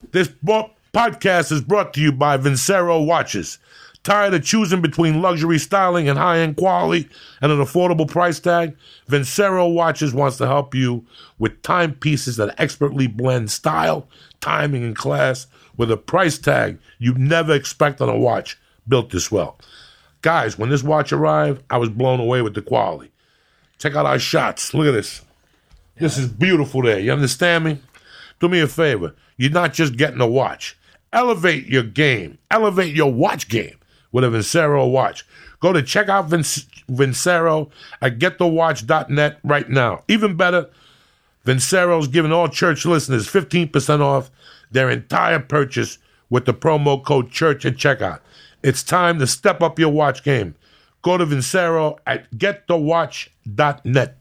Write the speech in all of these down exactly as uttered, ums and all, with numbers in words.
This bo- podcast is brought to you by Vincero Watches. Tired of choosing between luxury styling and high-end quality and an affordable price tag? Vincero Watches wants to help you with timepieces that expertly blend style, timing, and class with a price tag you never expect on a watch built this well. Guys, when this watch arrived, I was blown away with the quality. Check out our shots. Look at this. Yeah. This is beautiful there. You understand me? Do me a favor. You're not just getting a watch. Elevate your game. Elevate your watch game with a Vincero watch. Go to check out Vinc- Vincero at get the watch dot net right now. Even better, Vincero's giving all church listeners fifteen percent off their entire purchase with the promo code CHURCH at checkout. It's time to step up your watch game. Go to Vincero at get the watch dot net.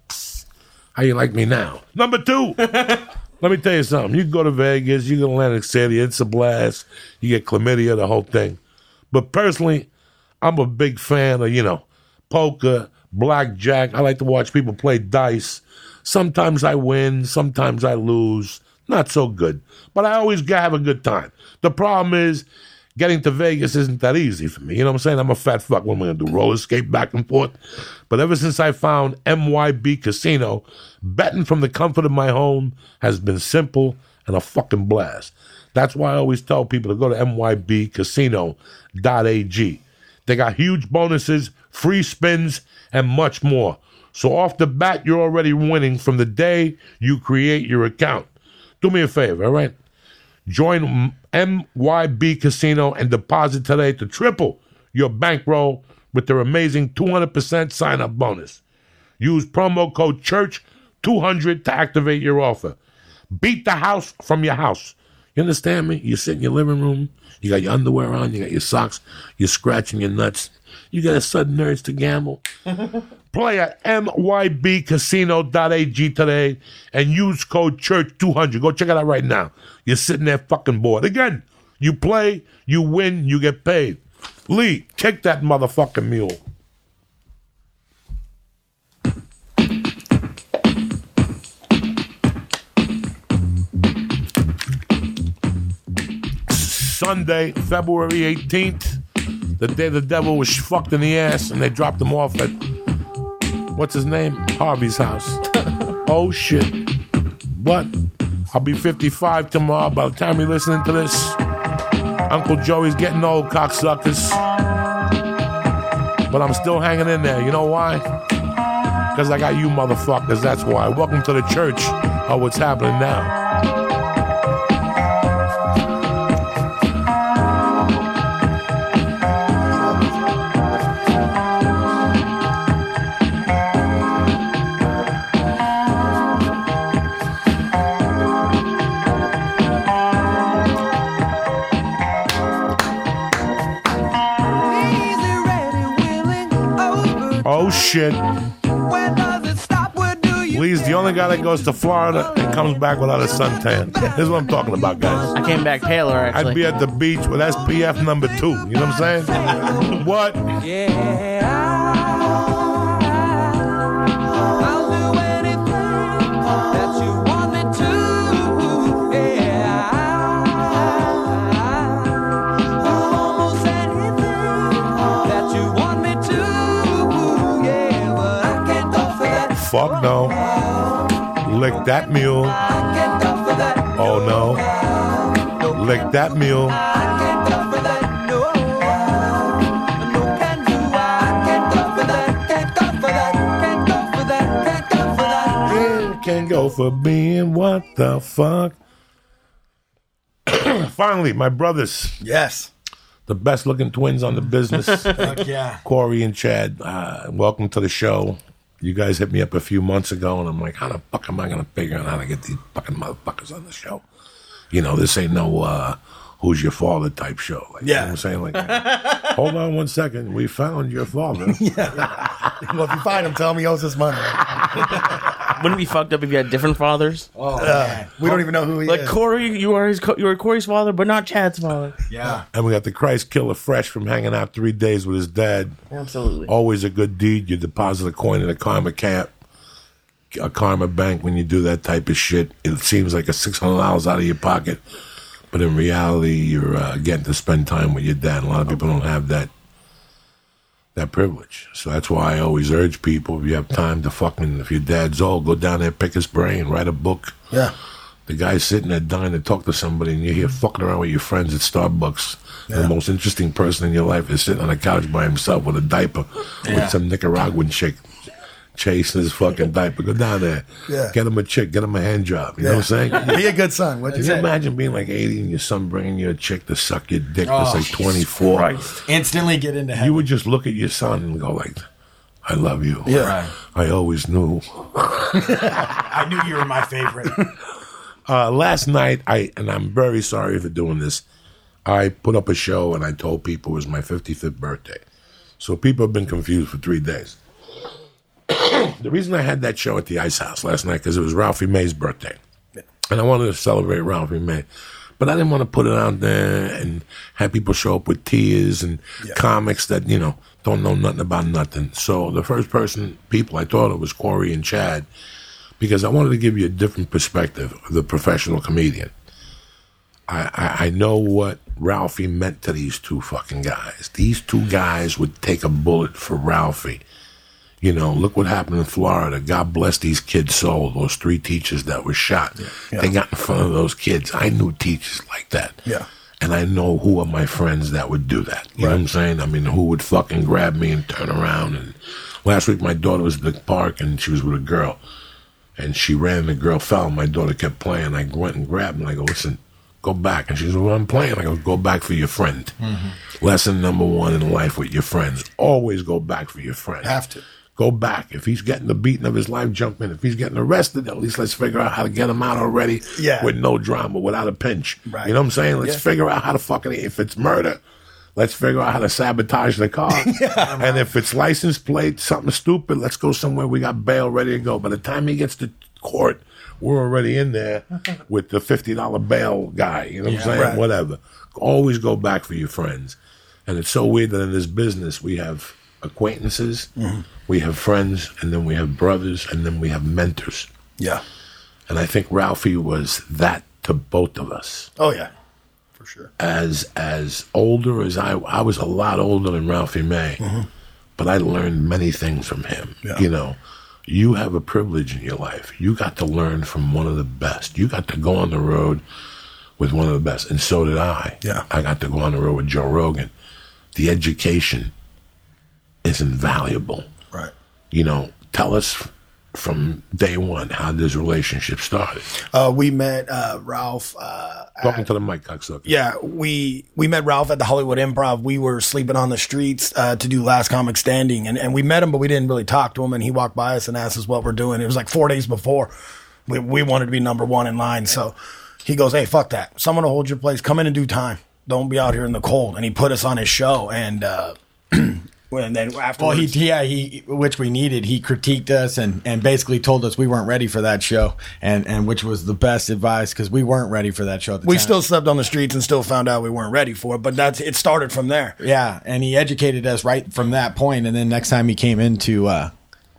How you like me now? Number two. Let me tell you something. You can go to Vegas, you go to Atlantic City, it's a blast. You get chlamydia, the whole thing. But personally, I'm a big fan of, you know, poker, blackjack. I like to watch people play dice. Sometimes I win, sometimes I lose. Not so good. But I always have a good time. The problem is, getting to Vegas isn't that easy for me. You know what I'm saying? I'm a fat fuck. What am I going to do? Roller skate back and forth? But ever since I found M Y B Casino, betting from the comfort of my home has been simple and a fucking blast. That's why I always tell people to go to M Y B casino dot A G. They got huge bonuses, free spins, and much more. So off the bat, you're already winning from the day you create your account. Do me a favor, all right? Join M Y B Casino and deposit today to triple your bankroll with their amazing two hundred percent sign-up bonus. Use promo code CHURCH two hundred to activate your offer. Beat the house from your house. You understand me? You sit in your living room, you got your underwear on, you got your socks, you're scratching your nuts. You got a sudden urge to gamble. Play at M Y B casino dot A G today and use code CHURCH two hundred. Go check it out right now. You're sitting there fucking bored. Again, you play, you win, you get paid. Lee, kick that motherfucking mule. Sunday, February eighteenth, the day the devil was fucked in the ass and they dropped him off at, what's his name? Harvey's house. Oh, shit. What? I'll be fifty-five tomorrow. By the time you're listening to this, Uncle Joey's getting old, cocksuckers. But I'm still hanging in there. You know why? Because I got you motherfuckers. That's why. Welcome to the church of what's happening now. Oh, shit. When does it stop? Where do you Lee's the only guy that goes to Florida and comes back without a suntan. This is what I'm talking about, guys. I came back paler, actually. I'd be at the beach with S P F number two. You know what I'm saying? What? Yeah. I'll do anything that you want me to. Yeah. Almost anything that you want me to. Fuck no. Lick that mule. Oh no. Lick that mule. Can't go for being what the fuck. Finally, my brothers. Yes. The best looking twins on the business. Fuck yeah. Corey and Chad. Uh, welcome to the show. You guys hit me up a few months ago, and I'm like, how the fuck am I going to figure out how to get these fucking motherfuckers on the show? You know, this ain't no uh, who's your father type show. Like, yeah. You know what I'm saying? Like, hold on one second. We found your father. Yeah. Well, if you find him, tell him he owes us money. Wouldn't it be fucked up if you had different fathers? Oh, uh, we don't even know who he like is. Like Corey, you are his, you are Corey's father, but not Chad's father. Yeah. And we got the Christ killer fresh from hanging out three days with his dad. Absolutely. Always a good deed. You deposit a coin in a karma camp, a karma bank when you do that type of shit. It seems like a six hundred dollars out of your pocket. But in reality, you're uh, getting to spend time with your dad. A lot of people don't have that that privilege. So that's why I always urge people, if you have time to fucking, if your dad's old, go down there, pick his brain, write a book. Yeah. The guy's sitting there dying to talk to somebody, and you're here fucking around with your friends at Starbucks. Yeah. The most interesting person in your life is sitting on a couch by himself with a diaper yeah. with some Nicaraguan chick chasing his fucking diaper. Go down there. Yeah. Get him a chick. Get him a hand job. You yeah. know what I'm saying? Be a good son. What'd Can you you say? imagine being like eighty and your son bringing you a chick to suck your dick that's oh, like twenty-four? Christ. Instantly get into heaven. You would just look at your son and go like, I love you. Yeah. Right. I always knew. I knew you were my favorite. Uh, last night, I and I'm very sorry for doing this, I put up a show and I told people it was my fifty-fifth birthday. So people have been confused for three days. The reason I had that show at the Ice House last night, because it was Ralphie May's birthday. Yeah. And I wanted to celebrate Ralphie May. But I didn't want to put it out there and have people show up with tears and yeah. comics that, you know, don't know nothing about nothing. So the first person, people I thought of was Corey and Chad, because I wanted to give you a different perspective of the professional comedian. I, I, I know what Ralphie meant to these two fucking guys. These two guys would take a bullet for Ralphie. You know, look what happened in Florida. God bless these kids' soul, those three teachers that were shot. Yeah. Yeah. They got in front of those kids. I knew teachers like that. Yeah. And I know who are my friends that would do that. You right. know what I'm saying? I mean, who would fucking grab me and turn around. And last week, my daughter was at the park, and she was with a girl. And she ran, and the girl fell, and my daughter kept playing. I went and grabbed her, and I go, listen, go back. And she said, well, I'm playing. I go, go back for your friend. Mm-hmm. Lesson number one in life with your friends. Always go back for your friend. Have to. Go back. If he's getting the beating of his life, jump in. If he's getting arrested, at least let's figure out how to get him out already yeah. with no drama, without a pinch. Right. You know what I'm saying? Let's yeah. figure out how to fucking, if it's murder, let's figure out how to sabotage the car. yeah, and right. if it's license plate, something stupid, let's go somewhere we got bail ready to go. By the time he gets to court, we're already in there with the fifty dollar bail guy. You know what yeah, I'm saying? Right. Whatever. Always go back for your friends. And it's so weird that in this business we have acquaintances, mm-hmm. we have friends, and then we have brothers, and then we have mentors. Yeah. And I think Ralphie was that to both of us. Oh, yeah. For sure. As as older as I, I was a lot older than Ralphie May, mm-hmm. but I learned many things from him. Yeah. You know, you have a privilege in your life. You got to learn from one of the best. You got to go on the road with one of the best, and so did I. Yeah. I got to go on the road with Joe Rogan. The education is invaluable. Right. You know, tell us from day one how this relationship started. Uh, we met uh, Ralph. Uh, Talking at, to the mic, cocksucker. Yeah, we we met Ralph at the Hollywood Improv. We were sleeping on the streets uh, to do Last Comic Standing, and, and we met him, but we didn't really talk to him. And he walked by us and asked us what we're doing. It was like four days before we we wanted to be number one in line. So he goes, "Hey, fuck that! Someone will hold your place. Come in in due time. Don't be out here in the cold." And he put us on his show, and. Uh, And then afterwards, well, he yeah he which we needed. He critiqued us and, and basically told us we weren't ready for that show, and, and which was the best advice because we weren't ready for that show. At the we time. still slept on the streets and still found out we weren't ready for it. But that's it started from there. Yeah, and he educated us right from that point. And then next time he came into uh,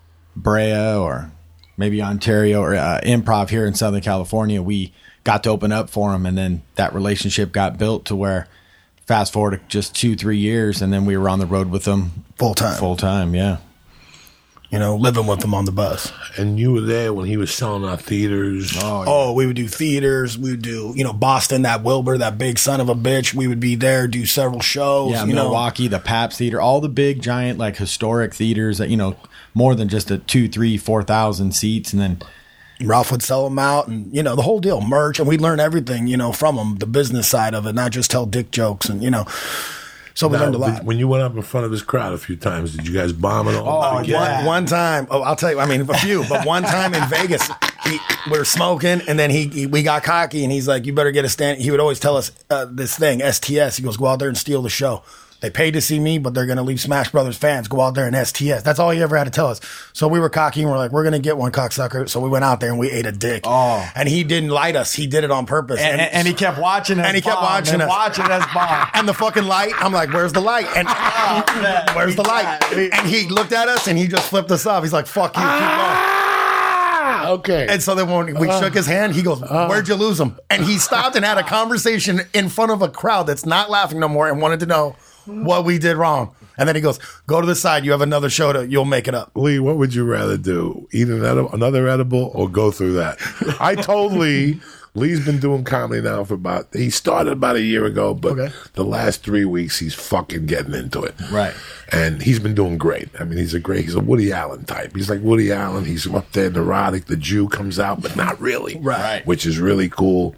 Brea or maybe Ontario or uh, Improv here in Southern California, we got to open up for him, and then that relationship got built to where. Fast forward just two, three years, and then we were on the road with them full time. Full time, yeah. You know, living with them on the bus. And you were there when he was selling our theaters. Oh, yeah. oh, we would do theaters. We would do, you know, Boston, that Wilbur, that big son of a bitch. We would be there, do several shows. Yeah, you Milwaukee, know. the Pabst Theater, all the big, giant, like historic theaters that, you know, more than just a two, three, four thousand seats, and then. Ralph would sell them out and, you know, the whole deal, merch. And we'd learn everything, you know, from him, the business side of it, not just tell dick jokes and, you know. So we now, learned a lot. Did, when you went up in front of his crowd a few times, did you guys bomb it all? Oh, yeah. One, one time, oh, I'll tell you, I mean, a few, but one time in Vegas, he, we were smoking and then he, he we got cocky and he's like, you better get a stand. He would always tell us uh, this thing, S T S. He goes, go out there and steal the show. They paid to see me, but they're going to leave Smash Brothers fans. Go out there and S T S. That's all he ever had to tell us. So we were cocky and we're like, we're going to get one, cocksucker. So we went out there and we ate a dick. Oh. And he didn't light us. He did it on purpose. And, and, and he kept watching us. And he kept watching and us. watching us bomb. And the fucking light, I'm like, where's the light? And oh, where's the light? And he looked at us and he just flipped us off. He's like, fuck you, keep going. Ah, okay. And so then when we uh, shook his hand, he goes, uh, where'd you lose him? And he stopped and had a conversation in front of a crowd that's not laughing no more and wanted to know what we did wrong. And then he goes, go to the side. You have another show to, you'll make it up. Lee, what would you rather do? Eat an edible, another edible or go through that? I told Lee, Lee's been doing comedy now for about, he started about a year ago, but okay. the last three weeks he's fucking getting into it. Right. And he's been doing great. I mean, he's a great, he's a Woody Allen type. He's like Woody Allen. He's up there neurotic. The Jew comes out, but not really. Right. Which is really cool.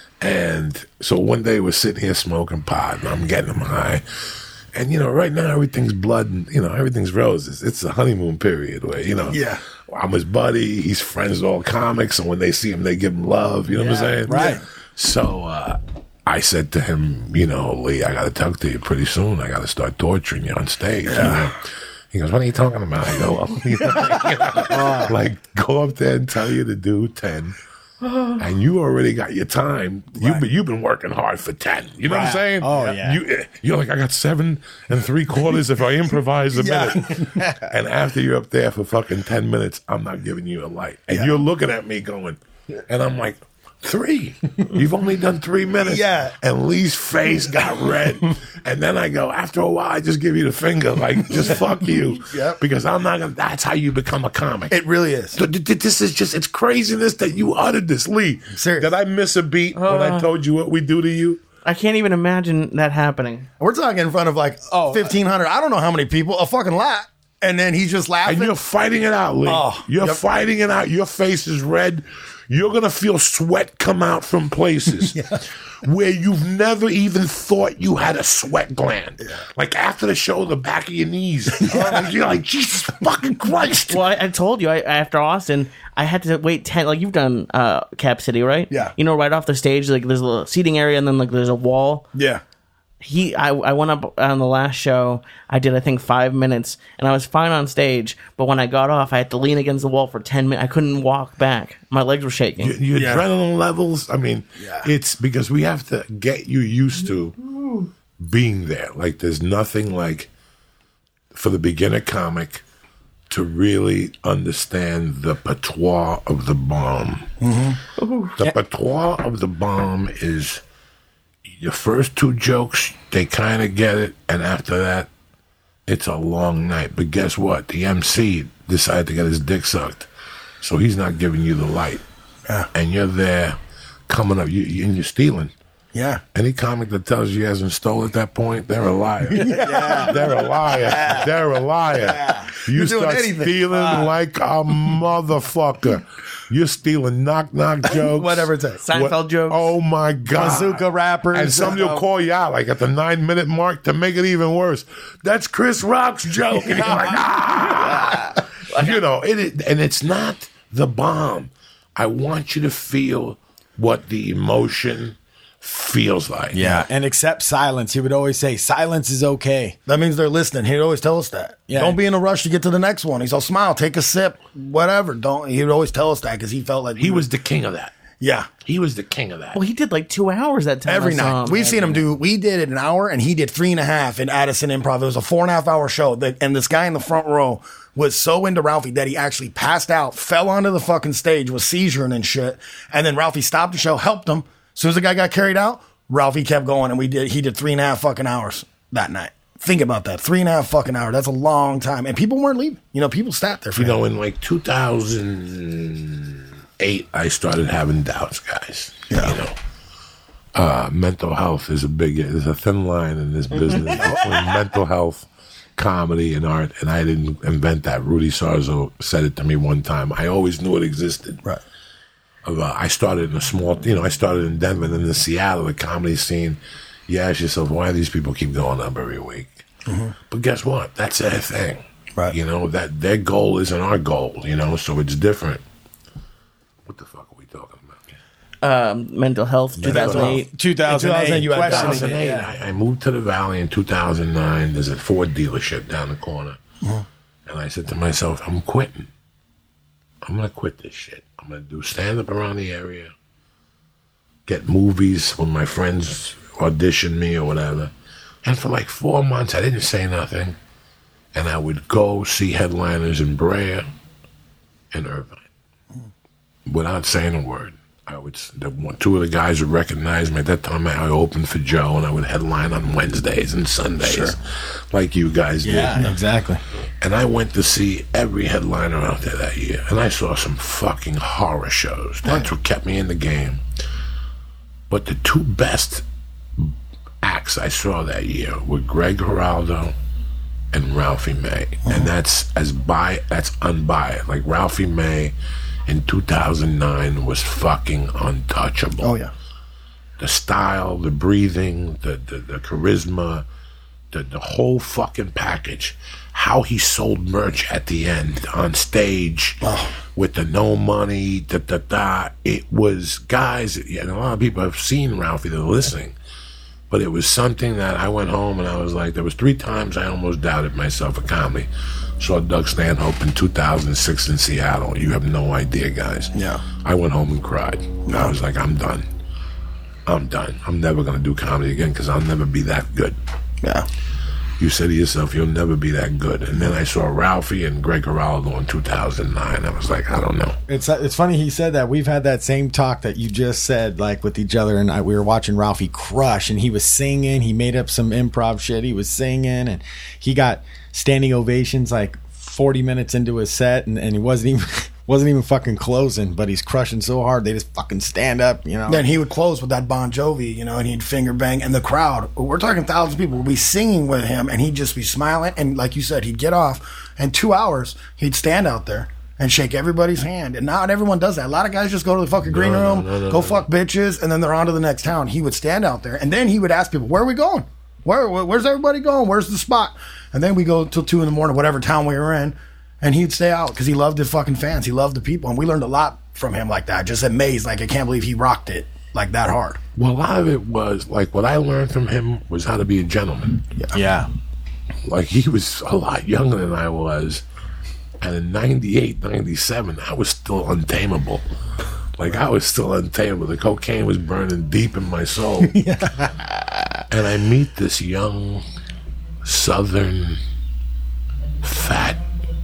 And so one day we're sitting here smoking pot and I'm getting him high. And, you know, right now everything's blood and, you know, everything's roses. It's a honeymoon period where, you know, yeah. I'm his buddy. He's friends with all comics. And when they see him, they give him love. You know yeah, what I'm saying? Right. So uh, I said to him, you know, Lee, I got to talk to you pretty soon. I got to start torturing you on stage. Yeah. You know? He goes, what are you talking about? I go, well, you know, like, go up there and tell you to do ten. And you already got your time. Right. You've been you've been working hard for ten. You know right. what I'm saying? Oh yeah. You you're like I got seven and three quarters if I improvise a yeah. minute. And after you're up there for fucking ten minutes, I'm not giving you a light. And yeah. you're looking at me going, and I'm like, three. You've only done three minutes. Yeah. And Lee's face got red. And then I go, after a while, I just give you the finger, like, just fuck you. Yep. Because I'm not gonna, that's how you become a comic. It really is. So, this is just, it's craziness that you uttered this, Lee. Seriously. Did I miss a beat uh, when I told you what we do to you? I can't even imagine that happening. We're talking in front of like oh, fifteen hundred, I don't know how many people, a fucking lot. And then he's just laughing. And you're fighting it out, Lee. Oh, you're yep. fighting it out. Your face is red. You're going to feel sweat come out from places yeah. where you've never even thought you had a sweat gland. Yeah. Like after the show, the back of your knees. Yeah. You're like, Jesus fucking Christ. Well, I, I told you, I, after Austin, I had to wait ten, like you've done uh, Cap City, right? Yeah. You know, right off the stage, like there's a little seating area and then like there's a wall. Yeah. He, I, I went up on the last show. I did, I think, five minutes, and I was fine on stage. But when I got off, I had to lean against the wall for ten minutes. I couldn't walk back. My legs were shaking. Your, your yeah. adrenaline levels. I mean, yeah. it's because we have to get you used to being there. Like, there's nothing like for the beginner comic to really understand the patois of the bomb. Mm-hmm. The patois of the bomb is. Your first two jokes, they kind of get it, and after that, it's a long night. But guess what? The M C decided to get his dick sucked, so he's not giving you the light. Yeah. And you're there coming up, you, you, and you're stealing. Yeah. Any comic that tells you he hasn't stolen at that point, they're a liar. yeah. They're a liar. Yeah. They're a liar. Yeah. You you're start stealing uh, like a motherfucker. You're stealing knock-knock jokes. Whatever it takes. Seinfeld what, jokes. Oh, my God. Bazooka rappers. And somebody will call you out, like, at the nine-minute mark to make it even worse. That's Chris Rock's joke. And you're like, ah! You know, it is, and it's not the bomb. I want you to feel what the emotion feels like. Yeah, and accept silence. He would always say, silence is okay. That means they're listening. He'd always tell us that. Yeah. Don't be in a rush to get to the next one. He's all smile, take a sip, whatever. Don't. He would always tell us that because he felt like he was the king of that. Yeah, he was the king of that. Well, he did like two hours that time. Every night. We've seen him do, we did it an hour and he did three and a half in Addison Improv. It was a four and a half hour show. That, and this guy in the front row was so into Ralphie that he actually passed out, fell onto the fucking stage, was seizuring and shit. And then Ralphie stopped the show, helped him. As soon as the guy got carried out, Ralphie kept going, and we did. He did three and a half fucking hours that night. Think about that, three and a half fucking hours. That's a long time, and people weren't leaving. You know, people sat there for you him. know. In like two thousand eight, I started having doubts, guys. Yeah. You know, uh, mental health is a big. There's a thin line in this business between mental health, comedy, and art. And I didn't invent that. Rudy Sarzo said it to me one time. I always knew it existed. Right. Uh, I started in a small, you know, I started in Denver and then in Seattle, the comedy scene. You ask yourself, why do these people keep going up every week? Mm-hmm. But guess what? That's their thing. Right. You know, that their goal isn't our goal, you know, so it's different. What the fuck are we talking about? Um, mental health, two thousand eight. two thousand eight. You had two thousand eight. I, I moved to the Valley in two thousand nine. There's a Ford dealership down the corner. Mm-hmm. And I said to myself, I'm quitting. I'm going to quit this shit. I'm going to do stand-up around the area, get movies when my friends audition me or whatever. And for like four months, I didn't say nothing. And I would go see headliners in Brea and Irvine. without saying a word. I would, the one, two of the guys would recognize me. At that time, I opened for Joe, and I would headline on Wednesdays and Sundays, sure. like you guys yeah, did. Yeah, exactly. And I went to see every headliner out there that year, and I saw some fucking horror shows. That's what kept me in the game. But the two best acts I saw that year were Greg Giraldo and Ralphie May, mm-hmm. and that's as bi that's unbiased. Like Ralphie May in two thousand nine was fucking untouchable. Oh yeah, the style, the breathing, the the, the charisma, the the whole fucking package. How he sold merch at the end on stage oh. with the no money, da da da. It was guys, and a lot of people have seen Ralphie that are listening. But it was something that I went home and I was like, there was three times I almost doubted myself at comedy. Saw Doug Stanhope in two thousand six in Seattle. You have no idea, guys. Yeah. I went home and cried. No. I was like, I'm done. I'm done. I'm never going to do comedy again because I'll never be that good. Yeah. You said to yourself, you'll never be that good. And then I saw Ralphie and Greg Giraldo in two thousand nine. I was like, I don't know. It's it's funny he said that. We've had that same talk that you just said, like with each other. And I, we were watching Ralphie crush, and he was singing. He made up some improv shit. He was singing, and he got standing ovations like forty minutes into his set, and, and he wasn't even... Wasn't even fucking closing, but he's crushing so hard they just fucking stand up, you know. Then he would close with that Bon Jovi, you know, and he'd finger bang, and the crowd, we're talking thousands of people, would be singing with him, and he'd just be smiling, and like you said, he'd get off, and two hours, he'd stand out there and shake everybody's hand, and not everyone does that. A lot of guys just go to the fucking green no, room, no, no, no, go no. fuck bitches, and then they're on to the next town. He would stand out there, and then he would ask people, where are we going? Where, where Where's everybody going? Where's the spot? And then we go till two in the morning, whatever town we were in, and he'd stay out because he loved the fucking fans. He loved the people. And we learned a lot from him like that. Just amazed. Like, I can't believe he rocked it like that hard. Well, a lot of it was, like, what I learned from him was how to be a gentleman. Yeah. Yeah. Like, he was a lot younger than I was. And in ninety-eight, ninety-seven, I was still untamable. Like, I was still untamable. The cocaine was burning deep in my soul. Yeah. And I meet this young, southern, fat,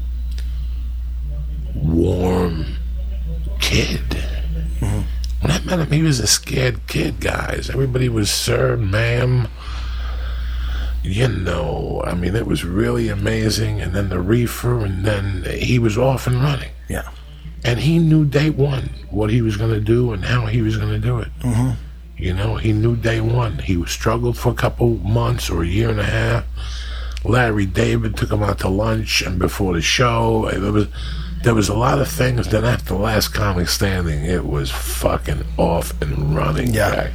warm kid. Mm-hmm. When I met him, he was a scared kid, guys. Everybody was sir, ma'am. You know, I mean, it was really amazing. And then the reefer, and then he was off and running. Yeah. And he knew day one what he was going to do and how he was going to do it. Mm-hmm. You know, he knew day one. He struggled for a couple months or a year and a half. Larry David took him out to lunch, and before the show, it was... There was a lot of things. Then after the last comic standing, it was fucking off and running. Yeah.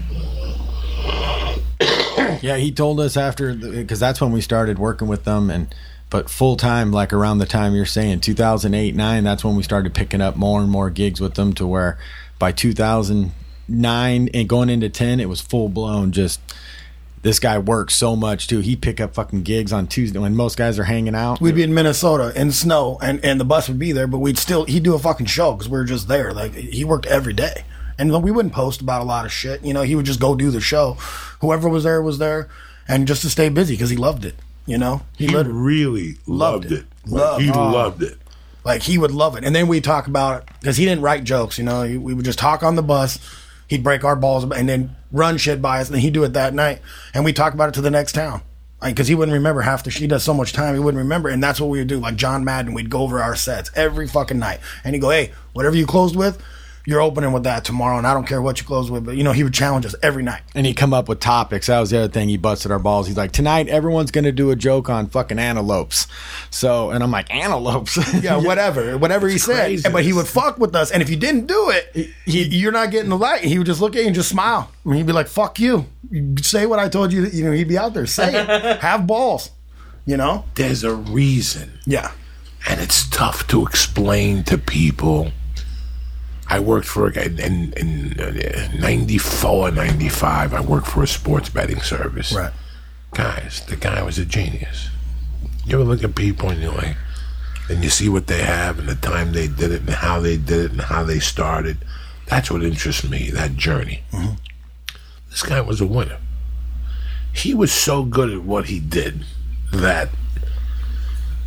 Yeah, he told us after, because that's when we started working with them, and but full time, like around the time you're saying, two thousand eight, nine, that's when we started picking up more and more gigs with them, to where by two thousand nine and going into ten, it was full blown just... This guy works so much too. He'd pick up fucking gigs on Tuesday when most guys are hanging out. We'd be in Minnesota in snow, and, and the bus would be there, but we'd still, he'd do a fucking show because we were just there. Like, he worked every day. And we wouldn't post about a lot of shit. You know, he would just go do the show. Whoever was there was there, and just to stay busy because he loved it. You know? He, he really loved, loved it. it. Like, loved. He oh. loved it. Like, he would love it. And then we'd talk about it because he didn't write jokes, you know? We would just talk on the bus. He'd break our balls and then run shit by us, and then he'd do it that night. And we'd talk about it to the next town. Because like, he wouldn't remember half the shit. He does so much time, he wouldn't remember. And that's what we would do. Like John Madden, we'd go over our sets every fucking night. And he'd go, hey, whatever you closed with, you're opening with that tomorrow, and I don't care what you close with. But, you know, he would challenge us every night. And he'd come up with topics. That was the other thing. He busted our balls. He's like, tonight, everyone's going to do a joke on fucking antelopes. So, and I'm like, antelopes? Yeah, whatever. Whatever he said. Crazy. But he would fuck with us. And if you didn't do it, he, he, you're not getting the light. He would just look at you and just smile. I mean, he'd be like, fuck you. You say what I told you. You know, he'd be out there. Say it. Have balls. You know? There's a reason. Yeah. And it's tough to explain to people. I worked for a guy in, in ninety-four, ninety-five. I worked for a sports betting service. Right. Guys, the guy was a genius. You ever look at people and you're like, and you see what they have and the time they did it and how they did it and how they started. That's what interests me, that journey. Mm-hmm. This guy was a winner. He was so good at what he did that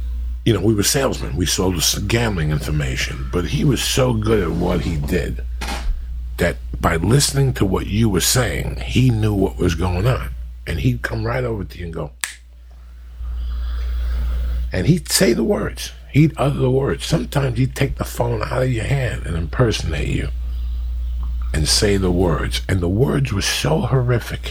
you know, we were salesmen. We sold us gambling information. But he was so good at what he did that by listening to what you were saying, he knew what was going on. And he'd come right over to you and go, and he'd say the words. He'd utter the words. Sometimes he'd take the phone out of your hand and impersonate you and say the words. And the words were so horrific.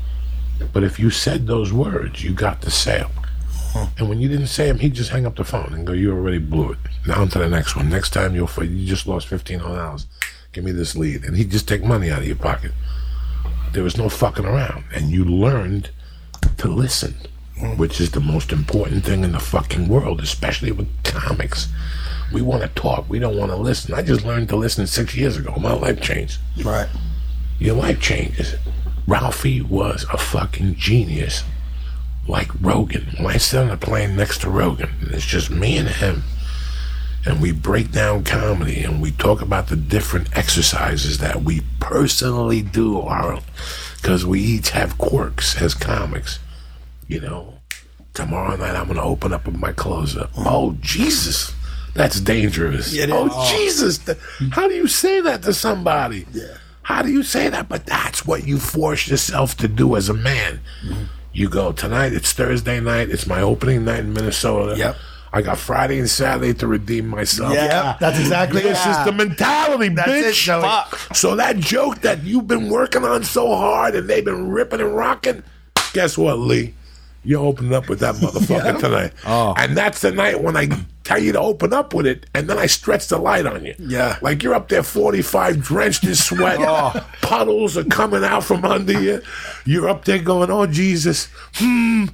But if you said those words, you got the sale. Huh. And when you didn't say them, he'd just hang up the phone and go, you already blew it. Now on to the next one. Next time you'll you just lost fifteen hundred dollars. Give me this lead. And he'd just take money out of your pocket. There was no fucking around. And you learned to listen, which is the most important thing in the fucking world, especially with comics. We want to talk. We don't want to listen. I just learned to listen six years ago. My life changed. Right. Your life changes. Ralphie was a fucking genius, like Rogan. When I sit on a plane next to Rogan, and it's just me and him, and we break down comedy, and we talk about the different exercises that we personally do, because we each have quirks as comics. You know, tomorrow night I'm going to open up with my close-up. Oh, Jesus, that's dangerous. Yeah, oh, oh, Jesus, how do you say that to somebody? Yeah. How do you say that? But that's what you force yourself to do as a man. Mm-hmm. You go, tonight, it's Thursday night. It's my opening night in Minnesota. Yep. I got Friday and Saturday to redeem myself. Yeah, that's exactly This yeah. is the mentality, That's bitch. it, Joey. Fuck. So that joke that you've been working on so hard and they've been ripping and rocking, guess what, Lee? You're opening up with that motherfucker Yeah. tonight. Oh. And that's the night when I tell you to open up with it, and then I stretch the light on you. Yeah. Like you're up there forty-five, drenched in sweat. Oh. Puddles are coming out from under you. You're up there going, oh, Jesus. Hmm.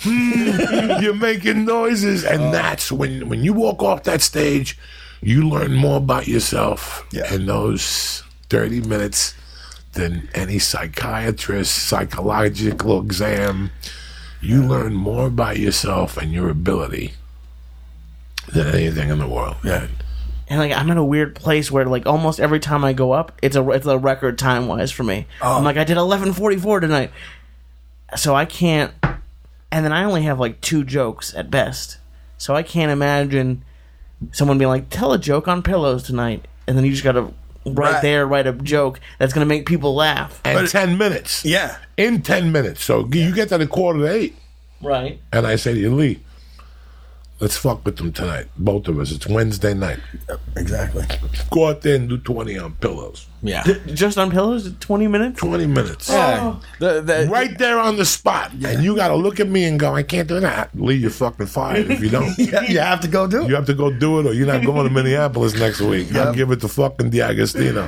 Hmm. You're making noises. And that's when, when you walk off that stage, you learn more about yourself Yeah. in those thirty minutes than any psychiatrist, psychological exam. You learn more about yourself and your ability than anything in the world. Yeah. And like I'm in a weird place where like almost every time I go up, it's a it's a record time wise for me. Oh. I'm like I did eleven forty-four tonight, so I can't. And then I only have like two jokes at best, so I can't imagine someone being like, "Tell a joke on pillows tonight," and then you just got to right, Right. there write a joke that's gonna make people laugh. And But- ten minutes. Yeah. In ten minutes. So you get to the quarter to eight, Right. and I say to you, Lee, let's fuck with them tonight. Both of us. It's Wednesday night. Exactly. Go out there and do twenty on pillows. Yeah. Just on pillows, twenty minutes. twenty minutes. Yeah. The, the, Right there on the spot. And you got to look at me and go, I can't do that. Lee, you're fucking fired if you don't. Yeah, you have to go do it. You have to go do it, or you're not going to Minneapolis next week. I'll give it to fucking D'Agostino.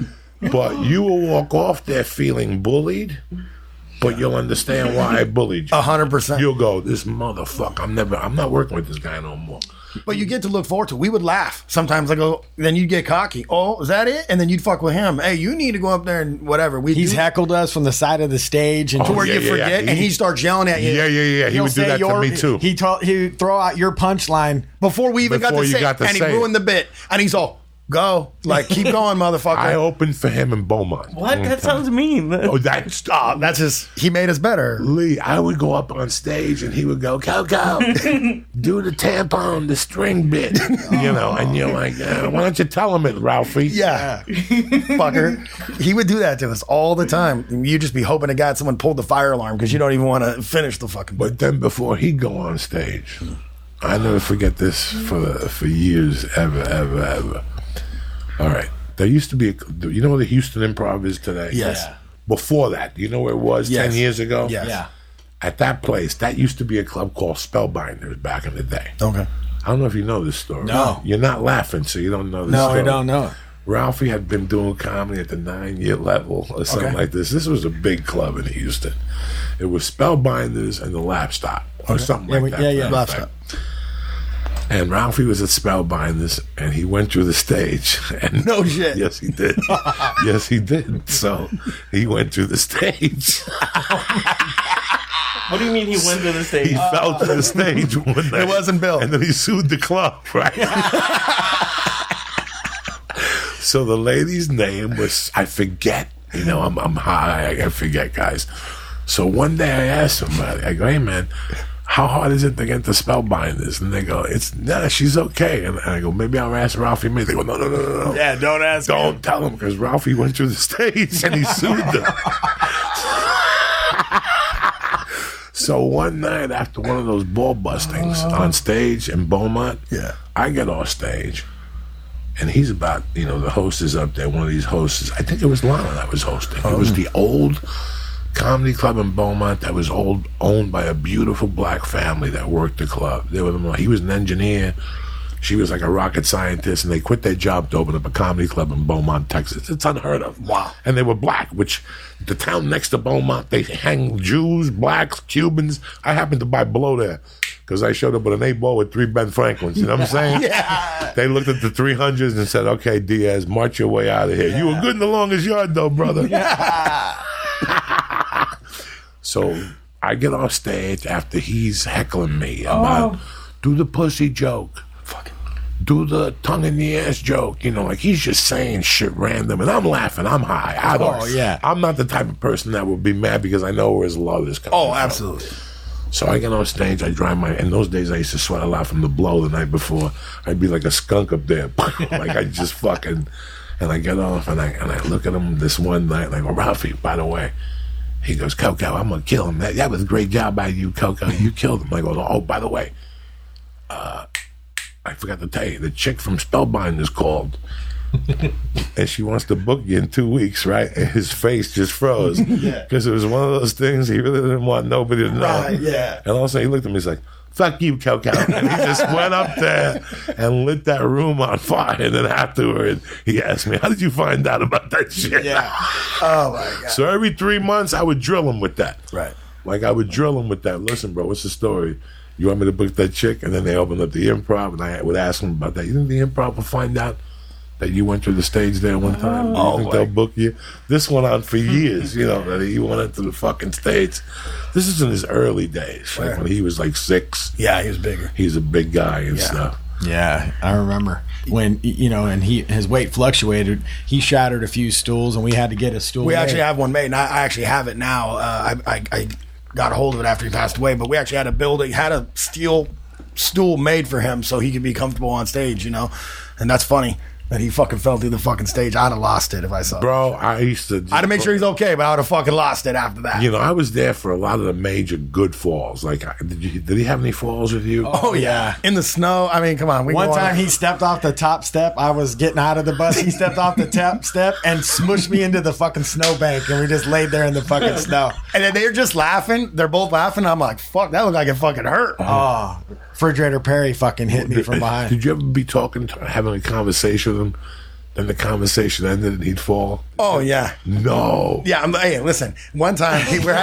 But you will walk off there feeling bullied, but you'll understand why I bullied you. A hundred percent. You'll go, this motherfucker, I'm never, I'm not working with this guy no more. But you get to look forward to it. We would laugh. Sometimes I go, then you'd get cocky. Oh, is that it? And then you'd fuck with him. Hey, you need to go up there and whatever. We he's heckled us from the side of the stage, and to where yeah, you yeah, forget, yeah. and He- he starts yelling at you. Yeah, yeah, yeah. He he'll would do say that to your- me too. He told he would throw out your punchline. Before we even Before got to you say got it, to and he say it. ruined the bit. And he's all, go. Like, keep going, motherfucker. I opened for him in Beaumont. What? That sounds mean. Oh, that's Oh, that's his, he made us better. Lee. I would go up on stage and he would go, go, go, do the tampon, the string bit, you know. And you're like, uh, why don't you tell him it, Ralphie? Yeah. Fucker. He would do that to us all the time. You'd just be hoping to God someone pulled the fire alarm because you don't even want to finish the fucking bit. But then before he'd go on stage, I never forget this for for years, ever, ever, ever. All right. There used to be, a, you know where the Houston Improv is today? Yes. Yeah. Before that, you know where it was Yes. ten years ago? Yes. Yeah. At that place, that used to be a club called Spellbinders back in the day. Okay. I don't know if you know this story. No. You're not laughing, so you don't know this No, story. I don't know. Ralphie had been doing comedy at the nine-year level or something Okay. like this. This was a big club in Houston. It was Spellbinders and the Lap Stop or something Yeah, like we- that. yeah, to yeah. that Lap effect. Stop. And Ralphie was at Spellbinders, and he went through the stage. And No shit. Yes, he did. Yes, he did. So he went through the stage. What do you mean he went to the stage? He fell to the stage one night. It wasn't Bill. And then he sued the club, right? So the lady's name was, I forget. You know, I'm, I'm high. I forget, guys. So one day I asked somebody, I go, hey, man, how hard is it to get the Spellbinders? And they go, it's, nah, she's okay. And I go, maybe I'll ask Ralphie May. They go, no, no, no, no, no. Yeah, don't ask. Don't tell him, because Ralphie went through the stage and he sued them. So one night after one of those ball bustings on stage in Beaumont, Yeah. I get off stage. And he's about, you know, the host is up there. One of these hosts, I think it was Lana that was hosting. It was the old comedy club in Beaumont that was old, owned by a beautiful black family that worked the club. They were, he was an engineer. She was like a rocket scientist, and they quit their job to open up a comedy club in Beaumont, Texas. It's unheard of. Wow. And they were black, which the town next to Beaumont, they hang Jews, blacks, Cubans. I happened to buy below there because I showed up with an eight ball with three Ben Franklins. You know what I'm saying? Yeah. They looked at the three hundreds and said, okay, Diaz, march your way out of here. Yeah. You were good in the longest yard, though, brother. Yeah. So I get off stage after he's heckling me about oh. do the pussy joke. Fucking do the tongue in the ass joke. You know, like he's just saying shit random. And I'm laughing. I'm high. I don't, oh, yeah. I'm not the type of person that would be mad because I know where his love is coming Oh, from. absolutely. So I get on stage, I dry my, in those days I used to sweat a lot from the blow the night before. I'd be like a skunk up there. Like I just fucking, and I get off and I and I look at him this one night and I go, Ralphie, by the way. He goes, Coco, I'm going to kill him. That, that was a great job by you, Coco. You killed him. I go, oh, by the way, uh, I forgot to tell you, the chick from Spellbinders called. And she wants to book you in two weeks, right? And his face just froze. Because yeah. it was one of those things he really didn't want nobody to know. Right, yeah. And all of a sudden he looked at me, he's like, fuck you, Coco. And he just went up there and lit that room on fire. And then afterward, he asked me, how did you find out about that shit? Yeah. Oh, my God. So every three months, I would drill him with that. Right. Like, I would drill him with that. Listen, bro, what's the story? You want me to book that chick? And then they opened up the Improv, and I would ask him about that. You think the Improv will find out that you went through the stage there one time? Oh, you think boy. they'll book you? This went on for years, you know, that he went into the fucking stage. This is in his early days, Sure. like when he was like six. Yeah, he was bigger. He's a big guy and Yeah. stuff. Yeah, I remember when, you know, and he his weight fluctuated. He shattered a few stools, and we had to get a stool We made. actually have one made, and I, I actually have it now. Uh, I, I, I got a hold of it after he passed away, but we actually had a building, had a steel stool made for him so he could be comfortable on stage, you know? And that's funny that he fucking fell through the fucking stage. I'd have lost it if I saw it. Bro, I used to... I'd have made sure he's okay, but I would have fucking lost it after that. You know, I was there for a lot of the major good falls. Like, I- did you? Did he have any falls with you? Oh, yeah. In the snow. I mean, come on. We One go on. time he stepped off the top step. I was getting out of the bus. He stepped off the top step and smushed me into the fucking snowbank, and we just laid there in the fucking snow. And then they're just laughing. They're both laughing. I'm like, fuck, that looked like it fucking hurt. Oh, Refrigerator Perry fucking hit me from behind. Did you ever be talking, having a conversation with him, and the conversation ended and he'd fall? Oh, yeah. No. Yeah, I'm, hey, listen. One time he, we're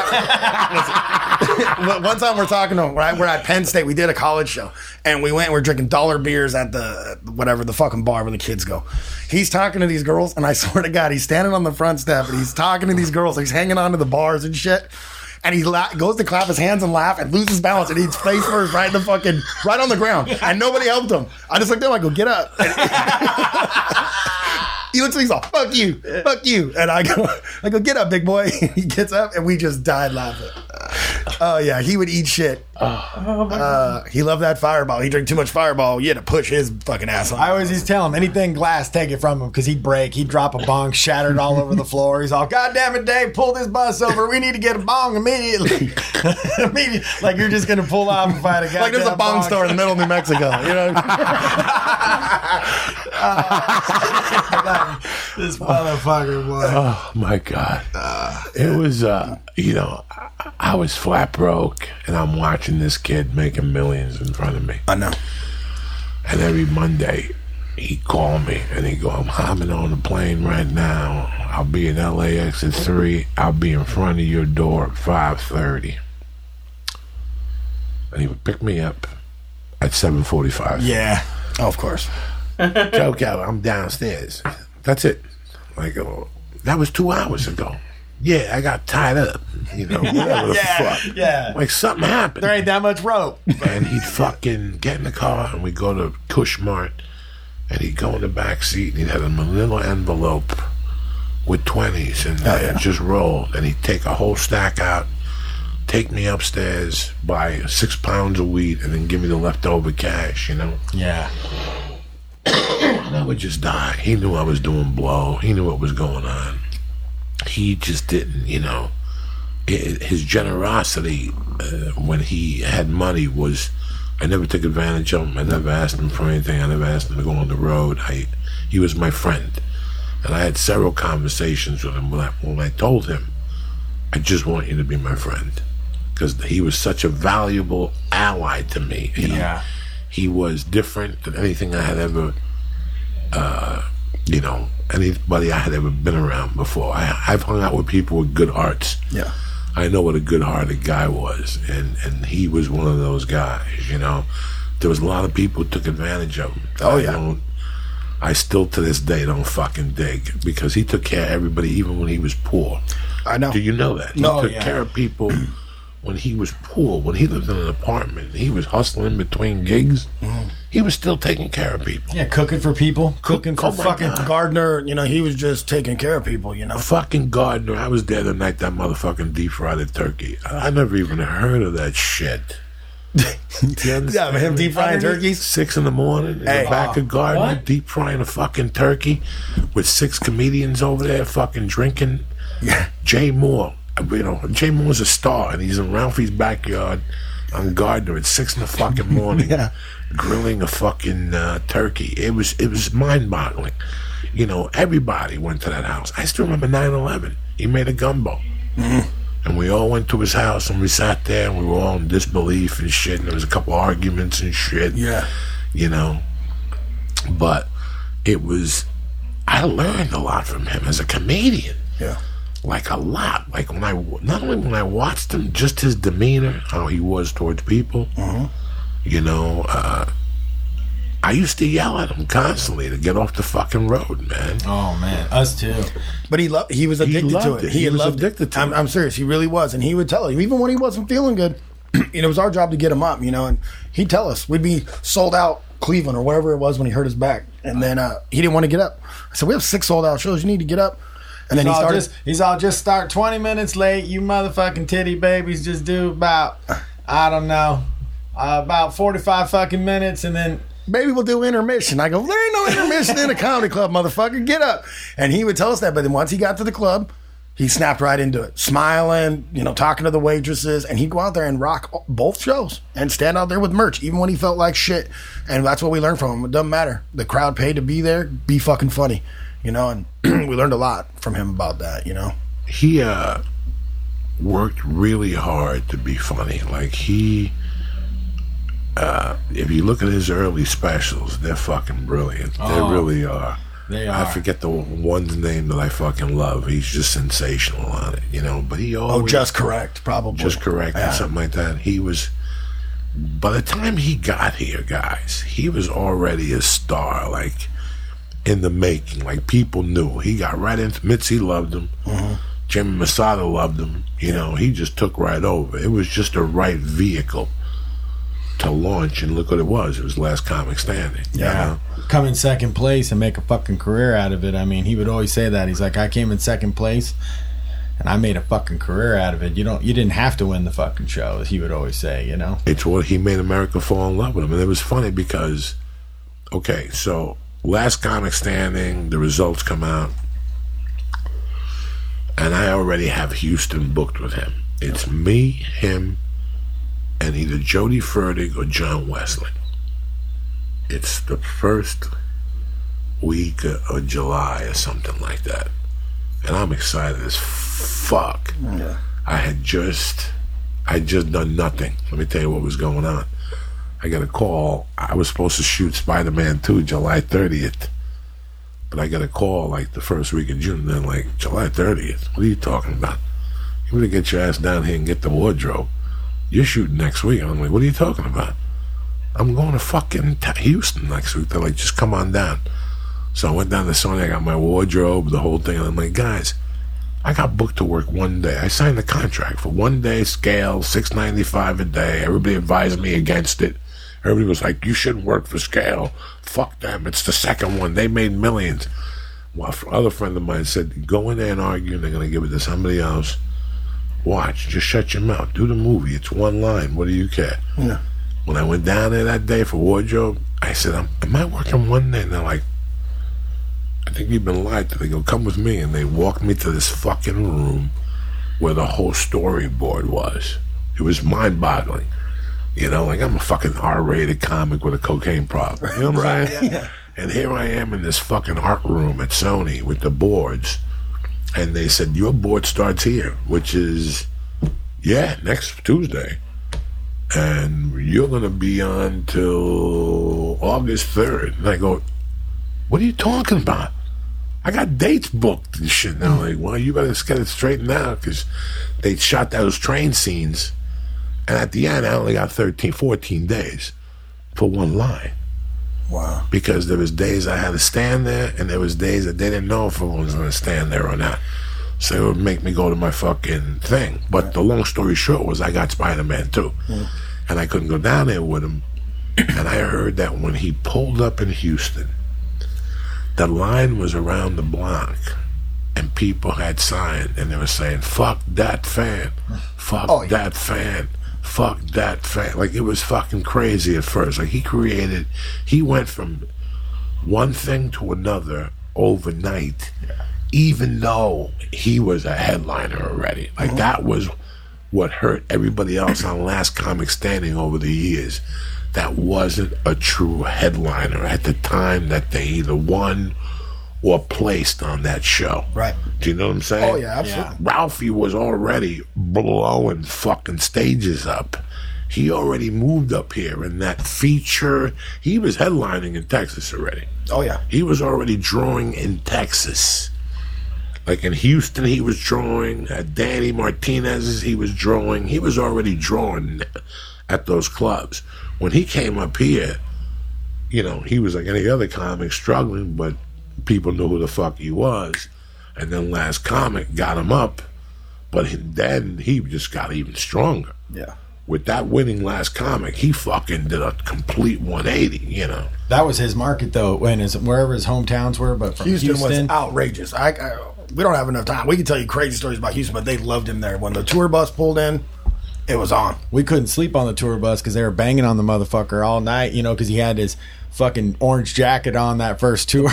at, listen, one time we're talking to him. We're at, we're at Penn State. We did a college show, and we went. and We're drinking dollar beers at the whatever the fucking bar where the kids go. He's talking to these girls, and I swear to God, he's standing on the front step and he's talking to these girls. He's hanging onto the bars and shit. And he la- goes to clap his hands and laugh and loses balance and he's face first right in the fucking right on the ground. And nobody helped him. I just looked at him. I go, get up. He looks at me, he's like, fuck you, fuck you. And I go, I go, get up, big boy. He gets up and we just died laughing. Oh, yeah, he would eat shit. Uh, he loved that Fireball. He drank too much Fireball. You had to push his fucking ass on. I always used to tell him, anything glass, take it from him, because he'd break. He'd drop a bong, shattered all over the floor. He's all, God damn it, Dave, pull this bus over. We need to get a bong immediately. Immediately. Like you're just going to pull off and fight a guy. Like there's a bong, bong store in the middle of New Mexico. You know? uh, this motherfucker, boy. Oh, my God. It was, uh, you know, I, I was flat broke, and I'm watching this kid making millions in front of me. I know. And every Monday, he'd call me, and he'd go, I'm hopping on the plane right now. I'll be in L A X at three. I'll be in front of your door at five thirty. And he would pick me up at seven forty-five. Yeah. Oh, of course. Coco, I'm downstairs. That's it. I go, that was two hours ago. Yeah, I got tied up. You know, whatever the yeah, fuck. Yeah. Like something happened. There ain't that much rope. And he'd fucking get in the car and we'd go to Cushmart and he'd go in the back seat and he'd have a manila envelope with twenties and Oh, yeah. it just rolled and he'd take a whole stack out take me upstairs, buy six pounds of weed, and then give me the leftover cash, you know? Yeah. And I would just die. He knew I was doing blow. He knew what was going on. He just didn't, you know. It, his generosity uh, when he had money was, I never took advantage of him. I never asked him for anything. I never asked him to go on the road. I, he was my friend. And I had several conversations with him when I, when I told him, I just want you to be my friend. Because he was such a valuable ally to me. You know? Yeah. He was different than anything I had ever, uh, you know, anybody I had ever been around before. I, I've hung out with people with good hearts. Yeah. I know what a good-hearted guy was, and, and he was one of those guys, you know. There was a lot of people who took advantage of him. Oh, I yeah. Don't, I still, to this day, don't fucking dig, because he took care of everybody even when he was poor. I know. Do you know that? No, he took yeah. care of people when he was poor, when he lived in an apartment. He was hustling between gigs. Mm. He was still taking care of people. Yeah, cooking for people. Cooking for Oh, my fucking... God. Gardner, you know, he was just taking care of people, you know. Fucking Gardner. I was there the night that motherfucking deep fried a turkey. I, I never even heard of that shit. Yeah, but him deep frying turkeys. Six in the morning in Hey. the back of Gardner, What? deep frying a fucking turkey with six comedians over there fucking drinking. Yeah. Jay Moore. You know, Jay Moore's a star, and he's in Ralphie's backyard on Gardner at six in the fucking morning, Yeah. grilling a fucking uh, turkey. It was it was mind-boggling. You know, everybody went to that house. I still remember nine eleven. He made a gumbo. Mm-hmm. And we all went to his house, and we sat there, and we were all in disbelief and shit, and there was a couple arguments and shit. Yeah. You know? But it was... I learned a lot from him as a comedian. Yeah. Like, a lot. Like, when I... Not only when I watched him, just his demeanor, how he was towards people. Mm-hmm. You know, uh... I used to yell at him constantly to get off the fucking road, man. Oh, man. Us too. But he loved. He was addicted to loved it. it. He was loved addicted it. to I'm, it. I'm serious. He really was, and he would tell you, even when he wasn't feeling good. You know, it was our job to get him up. You know, and he'd tell us we'd be sold out Cleveland or wherever it was when he hurt his back, and then uh, he didn't want to get up. I said, "We have six sold out shows. You need to get up." And then He's he all, started. just, he's all just start twenty minutes late. You motherfucking titty babies just do about, I don't know, uh, about forty-five fucking minutes, and then... Maybe we'll do intermission. I go, there ain't no intermission in a comedy club, motherfucker. Get up. And he would tell us that. But then once he got to the club, he snapped right into it, smiling, you know, talking to the waitresses. And he'd go out there and rock both shows and stand out there with merch, even when he felt like shit. And that's what we learned from him. It doesn't matter. The crowd paid to be there. Be fucking funny, you know. And we learned a lot from him about that, you know. He uh, worked really hard to be funny. Like, he... Uh, if you look at his early specials, they're fucking brilliant. Oh, they really are. They I are. forget the one's name that I fucking love. He's just sensational on it, you know. But he always Oh, just correct, probably. just correct Yeah. or something like that. He was. By the time he got here, guys, he was already a star, like in the making. Like, people knew. He got right into Mitzi loved him. Mm-hmm. Jimmy Masada loved him. You know, he just took right over. It was just a right vehicle to launch, and look what it was. It was Last Comic Standing. you Yeah. know? Come in second place and make a fucking career out of it. I mean, he would always say that. He's like, I came in second place and I made a fucking career out of it. You don't, you didn't have to win the fucking show, as he would always say, you know? It's what he made America fall in love with him. And it was funny because, okay, so Last Comic Standing, the results come out, and I already have Houston booked with him. It's me, him, and either Jodie Fertig or John Wesley. It's the first week of July or something like that. And I'm excited as fuck. Yeah. I had just, I had just done nothing. Let me tell you what was going on. I got a call. I was supposed to shoot Spider-Man two July thirtieth. But I got a call like the first week of June. And then like, July thirtieth? What are you talking about? You better get your ass down here and get the wardrobe. You're shooting next week. I'm like, what are you talking about? I'm going to fucking t- Houston next week. They're like, just come on down. So I went down to Sony. I got my wardrobe, the whole thing. And I'm like, guys, I got booked to work one day. I signed the contract for one day scale, six ninety-five a day. Everybody advised me against it. Everybody was like, you shouldn't work for scale. Fuck them. It's the second one. They made millions. Well, a other friend of mine said, go in there and argue, and they're going to give it to somebody else. Watch, just shut your mouth. Do the movie. It's one line. What do you care? Yeah. When I went down there that day for wardrobe, I said, am, am I working one day? And they're like, I think you've been lied to. They go, come with me. And they walked me to this fucking room where the whole storyboard was. It was mind-boggling. You know, like I'm a fucking R-rated comic with a cocaine problem. You know what I'm saying? Yeah. And here I am in this fucking art room at Sony with the boards. And they said, your board starts here, which is, yeah, next Tuesday. And you're going to be on till August third. And I go, what are you talking about? I got dates booked and shit. Now, like, well, you better get it straightened out because they shot those train scenes. And at the end, I only got thirteen, fourteen days for one line. Wow. Because there was days I had to stand there, and there was days that they didn't know if I was going to stand there or not. So it would make me go to my fucking thing. But the long story short was I got Spider-Man too. Mm. And I couldn't go down there with him. And I heard that when he pulled up in Houston, the line was around the block, and people had signed, and they were saying, fuck that fan. Fuck oh, yeah. that fan. Fuck that fan. Like, it was fucking crazy at first. Like, he created, he went from one thing to another overnight, yeah. even though he was a headliner already. Like, mm-hmm. that was what hurt everybody else on Last Comic Standing over the years. That wasn't a true headliner at the time that they either won or placed on that show. Right. Do you know what I'm saying? Oh, yeah, absolutely. Yeah. Ralphie was already blowing fucking stages up. He already moved up here in that feature. He was headlining in Texas already. Oh, yeah. He was already drawing in Texas. Like in Houston, he was drawing. At Danny Martinez's, he was drawing. He was already drawing at those clubs. When he came up here, you know, he was like any other comic struggling, but people knew who the fuck he was. And then Last Comic got him up, but then he just got even stronger. Yeah. With that winning Last Comic, he fucking did a complete one eighty, you know. That was his market, though, when his, wherever his hometowns were, but from Houston, Houston was outrageous. I, I, we don't have enough time. We can tell you crazy stories about Houston, but they loved him there. When the tour bus pulled in, it was on. We couldn't sleep on the tour bus because they were banging on the motherfucker all night, you know, because he had his fucking orange jacket on that first tour.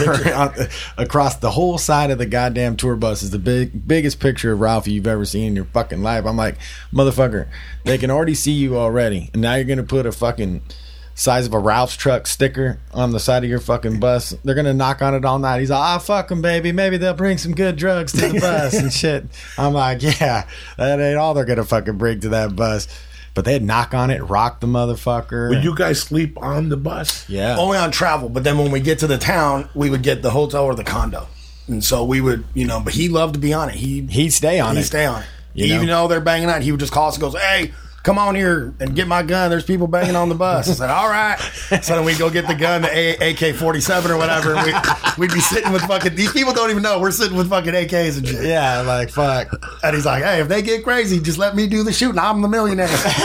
Across the whole side of the goddamn tour bus is the big biggest picture of Ralphie you've ever seen in your fucking life. I'm like, motherfucker, they can already see you already, and now you're gonna put a fucking size of a Ralph's truck sticker on the side of your fucking bus. They're gonna knock on it all night. He's like, ah, fuck them, baby. Maybe they'll bring some good drugs to the bus and shit. I'm like, yeah, that ain't all they're gonna fucking bring to that bus. But they'd knock on it, rock the motherfucker. Would you guys sleep on the bus? Yeah. Only on travel. But then when we get to the town, we would get the hotel or the condo. And so we would, you know, but he loved to be on it. He, he'd stay on he'd it. He'd stay on it. You Even know? though they're banging out, he would just call us and goes, hey, come on here and get my gun. There's people banging on the bus. I said, all right. So then we'd go get the gun, the A K forty-seven or whatever. And we, we'd be sitting with fucking, these people don't even know we're sitting with fucking A Ks and shit. Yeah, like, fuck. And he's like, hey, if they get crazy, just let me do the shooting. I'm the millionaire.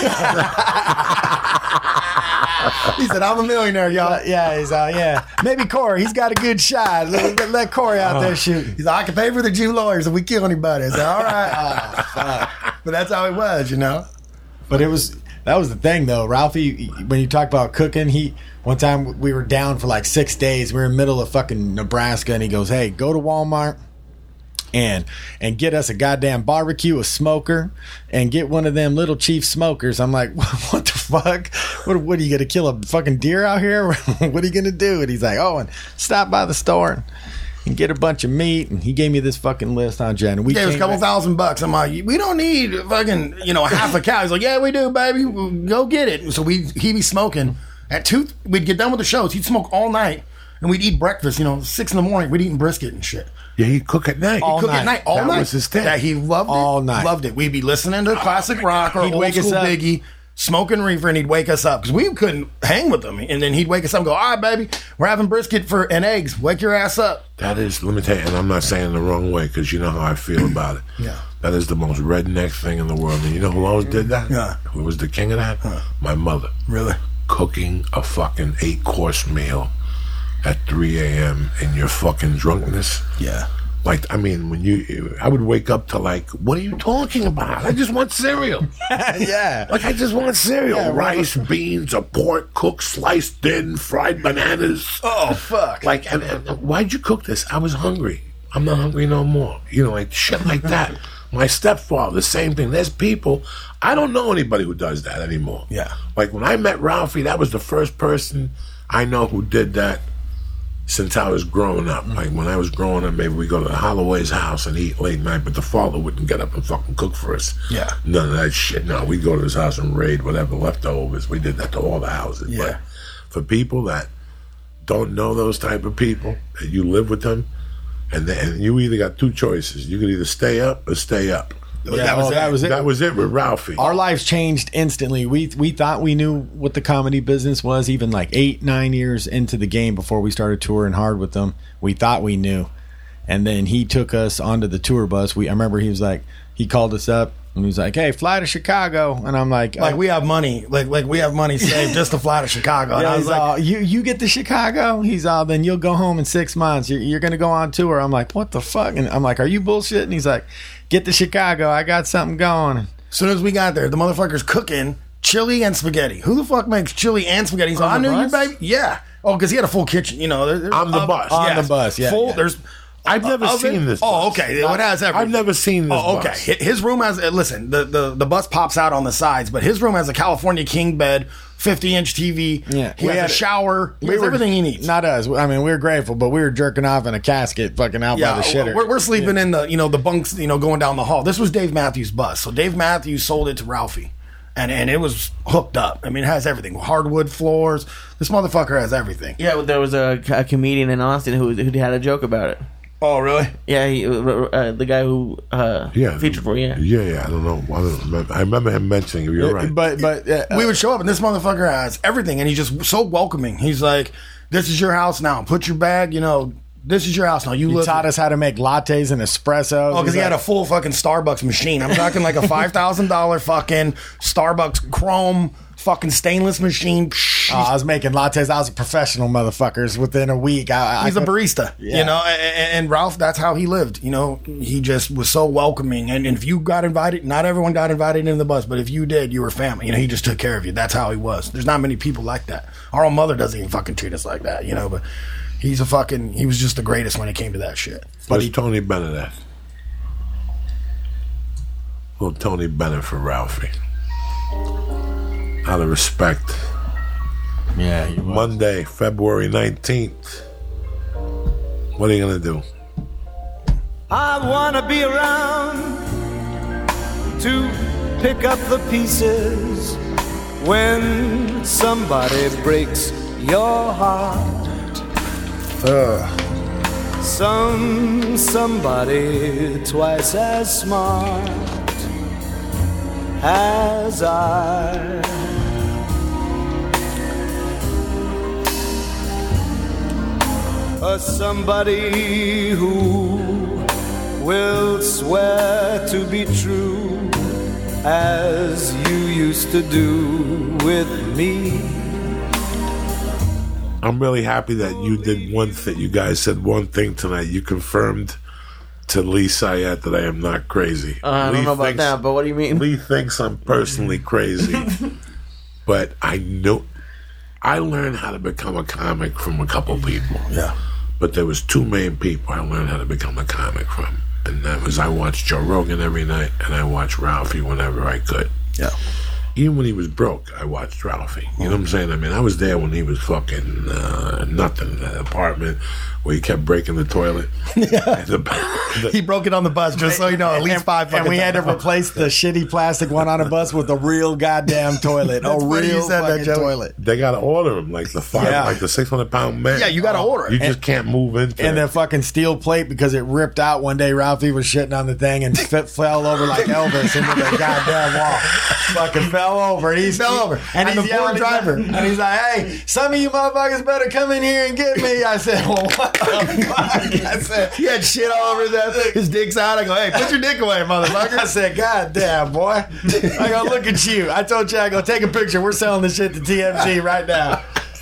He said, I'm a millionaire, y'all. Uh, yeah, he's uh, yeah. Maybe Corey, he's got a good shot. Let, let, let Corey out oh. there shoot. He's like, I can pay for the Jew lawyers if we kill anybody. I said, all right. Oh, fuck. But that's how it was, you know? But it was, that was the thing, though. Ralphie, when you talk about cooking, he, one time we were down for like six days. We were in the middle of fucking Nebraska, and he goes, hey, go to Walmart and and get us a goddamn barbecue, a smoker, and get one of them Little Chief smokers. I'm like, what the fuck? What, what are you going to kill a fucking deer out here? What are you going to do? And he's like, oh, and stop by the store and get a bunch of meat. And he gave me this fucking list on Jen. We yeah, it was a couple back. thousand bucks. I'm like, we don't need fucking, you know, half a cow. He's like, yeah, we do, baby. We'll go get it. So we he'd be smoking at two. We'd get done with the shows. He'd smoke all night, and we'd eat breakfast. You know, six in the morning. We'd eat brisket and shit. Yeah, he'd cook at night. All he'd cook night. at night. All that night. was his thing. Yeah, he loved it. All night. Loved it. We'd be listening to classic rock or He'd old wake us school up. Biggie, smoking reefer, and he'd wake us up because we couldn't hang with him. And then he'd wake us up and go, all right, baby, we're having brisket for and eggs. Wake your ass up. That is, let me tell you, and I'm not saying it the wrong way because you know how I feel about it. Yeah. That is the most redneck thing in the world. And you know who always did that? Yeah. Who was the king of that? Huh. My mother. Really? Cooking a fucking eight-course meal at three a.m. in your fucking drunkenness. Yeah. Like, I mean, when you, I would wake up to like, what are you talking about? I just want cereal. Yeah. Like, I just want cereal. Yeah, Rice, beans, a pork cooked, sliced thin, fried bananas. Oh, fuck. Like, and, and why'd you cook this? I was hungry. I'm not hungry no more. You know, like shit like that. My stepfather, the same thing. There's people, I don't know anybody who does that anymore. Yeah. Like, when I met Ralphie, that was the first person I know who did that since I was growing up. Like, when I was growing up, maybe we go to Holloway's house and eat late night, but the father wouldn't get up and fucking cook for us. Yeah. None of that shit. No, we'd go to his house and raid whatever leftovers. We did that to all the houses. Yeah. But for people that don't know those type of people, that you live with them, and, then, and you either got two choices. You could either stay up or stay up. Yeah, that was well, it. that was it. That was it with Ralphie. Our lives changed instantly. We we thought we knew what the comedy business was, even like eight, nine years into the game before we started touring hard with them. We thought we knew. And then he took us onto the tour bus. We I remember he was like, he called us up and he was like, hey, fly to Chicago. And I'm like, Like oh. we have money, like like we have money saved just to fly to Chicago. And Yeah, I was he's like, all, you you get to Chicago? He's all, then you'll go home in six months. You're, you're going to go on tour. I'm like, what the fuck? And I'm like, are you bullshitting? And he's like, get to Chicago. I got something going. as soon as we got there, the motherfucker's cooking chili and spaghetti. Who the fuck makes chili and spaghetti? He's like, I On the knew you, bus? baby. Yeah. Oh, because he had a full kitchen. You know, there- there's On the up- bus. On the bus, yeah, Full. yeah. There's. I've never oven? seen this Oh, bus. okay. It has everything. I've never seen this Oh, okay. bus. Hi- His room has. uh, Listen, the, the the bus pops out on the sides, but his room has a California king bed, fifty inch T V. Yeah. He We has had- a shower. He We has were- everything he needs. Not us. I mean, we were grateful, but we were jerking off in a casket fucking out by the shitter. We're, we're sleeping in the you know the bunks, you know, going down the hall. This was Dave Matthews' bus, so Dave Matthews sold it to Ralphie, and and it was hooked up. I mean, it has everything: hardwood floors. This motherfucker has everything. Yeah, there was a, a comedian in Austin who who had a joke about it. Oh, really? Yeah, he, uh, the guy who uh, Yeah. featured for you. Yeah. Yeah, yeah. I don't know. I don't remember. I remember him mentioning it. You're right. But but uh, We would show up, and this motherfucker has everything, and he's just so welcoming. He's like, "This is your house now. Put your bag. You know, this is your house now. You he live." taught us how to make lattes and espressos. Oh, because he He's had a like, full fucking Starbucks machine. I'm talking like a five thousand dollar fucking Starbucks chrome fucking stainless machine. oh, I was making lattes. I was a professional, motherfuckers. Within a week, I, I He's a could- barista, Yeah. you know, and, and Ralph, that's how he lived. You know, he just was so welcoming. And if you got invited, not everyone got invited in the bus, but if you did, you were family. You know, he just took care of you. That's how he was. There's not many people like that. Our own mother doesn't even fucking treat us like that, you know, but he's a fucking, he was just the greatest when it came to that shit. But he, Tony Bennett at? Little Tony Bennett for Ralphie. Out of respect. Yeah, he was. Monday, February nineteenth. What are you going to do? I wanna be around to pick up the pieces when somebody breaks your heart. Some somebody twice as smart as I. A somebody who will swear to be true as you used to do with me. I'm really happy that you did one thing. You guys said one thing tonight. You confirmed to Lee Sayette that I am not crazy. Uh, I Lee don't know about thinks- that, but what do you mean? Lee thinks I'm personally crazy. But I know I learned how to become a comic from a couple people. Yeah. But there was two main people I learned how to become a comic from. And that was I watched Joe Rogan every night and I watched Ralphie whenever I could. Yeah. Even when he was broke, I watched Ralphie. You know what I'm saying? I mean, I was there when he was fucking uh, nothing in that apartment where he kept breaking the toilet. Yeah. The, the, He broke it on the bus, just so you know, at least five fucking And we had to times. replace the shitty plastic one on a bus with a real goddamn toilet. That's a funny you real said that, fucking Joey. toilet. they got to order him like the five, Yeah. like the six hundred pound man. Yeah, you got to order You it. just can't move into And it. the fucking steel plate because it ripped out one day. Ralphie was shitting on the thing and f- fell over like Elvis into the goddamn wall. Fucking fell over. And he's Fell over. And, And he's the poor yelling, driver. And he's like, "Hey, some of you motherfuckers better come in here and get me." I said, "Well, what the fuck?" I said, He had shit all over his ass. His dick's out. I go, hey, put your dick away, motherfucker. I said, "God damn, boy!" I go, "Look at you." I told you, I go, "Take a picture. We're selling this shit to T M Z right now."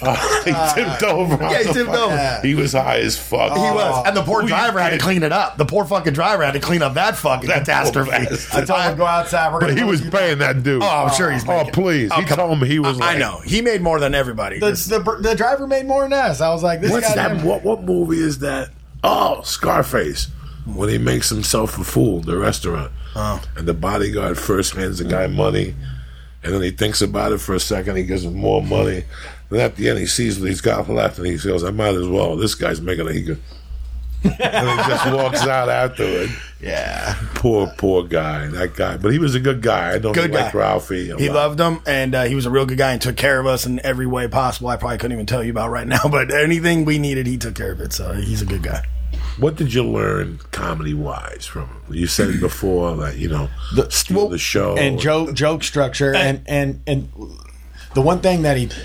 Uh, he tipped over. Yeah, he tipped over. He was high as fuck. He was, and the poor Who driver you had to think? clean it up. The poor fucking driver had to clean up that fucking That poor catastrophe. bastard. I told him to go outside. We're But gonna he was you paying that dude. Oh, I'm sure he's Oh, making- please. Oh, He come told me he was I, like... I know. He made more than everybody. The, This- the the driver made more than us. I was like, this What's guy. that? didn't- What, what movie is that? Oh, Scarface. When he makes himself a fool, the restaurant. Oh. And the bodyguard first hands the guy money, and then he thinks about it for a second, he gives him more money. Then at the end, he sees what he's got left, and he goes, I might as well. This guy's making a... He goes, and he just walks out afterward. Yeah. Poor, poor guy, that guy. But he was a good guy. I don't Good guy. like Ralphie. a He lot. loved him, and uh, he was a real good guy and took care of us in every way possible. I probably couldn't even tell you about right now, but anything we needed, he took care of it. So he's a good guy. What did you learn comedy-wise from him? You said it before that, you know, The- steal well, the show. and joke joke structure and and and the one thing that he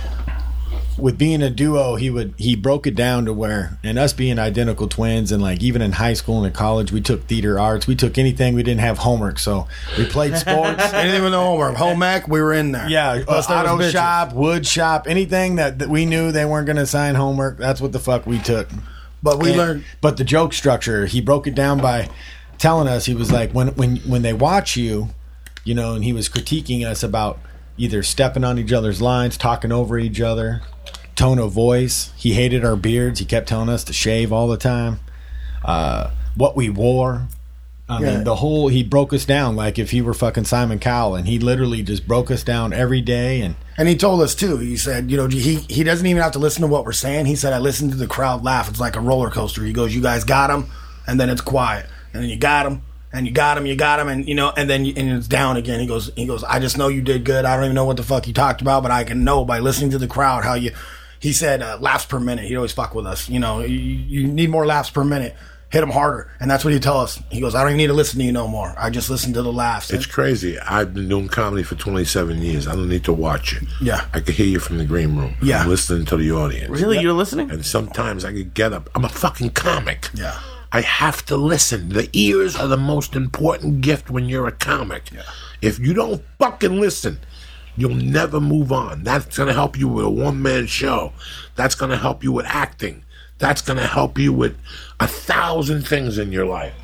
with being a duo he would he broke it down to where, and us being identical twins, and like even in high school and in college we took theater arts, we took anything, we didn't have homework, so we played sports. Anything with no homework, home ec, we were in there. Yeah, Plus there was auto bitches. shop, wood shop, anything that, that we knew they weren't going to assign homework, that's what the fuck we took. But we And- learned. But the joke structure, he broke it down by telling us, he was like, when when when they watch you, you know, and he was critiquing us about either stepping on each other's lines, talking over each other, tone of voice. He hated our beards. He kept telling us to shave all the time. Uh, what we wore. I Yeah. mean, the whole, he broke us down like if he were fucking Simon Cowell, and he literally just broke us down every day. And And he told us too. He said, you know, he he doesn't even have to listen to what we're saying. He said, I listen to the crowd laugh. It's like a roller coaster. He goes, you guys got him, and then it's quiet, and then you got him, and you got him, you got him, and you know, and then you, and it's down again. He goes, he goes, I just know you did good. I don't even know what the fuck you talked about, but I can know by listening to the crowd how you. He said uh, laughs per minute. He'd always fuck with us. You know, you, you need more laughs per minute. Hit him harder, and that's what he'd tell us. He goes, I don't even need to listen to you no more. I just listen to the laughs. It's crazy. I've been doing comedy for twenty-seven years. I don't need to watch it. Yeah. I can hear you from the green room. Yeah. I'm listening to the audience. Really? You're listening? And sometimes I could get up. I'm a fucking comic. Yeah. I have to listen. The ears are the most important gift when you're a comic. Yeah. If you don't fucking listen, you'll never move on. That's going to help you with a one-man show. That's going to help you with acting. That's going to help you with a thousand things in your life.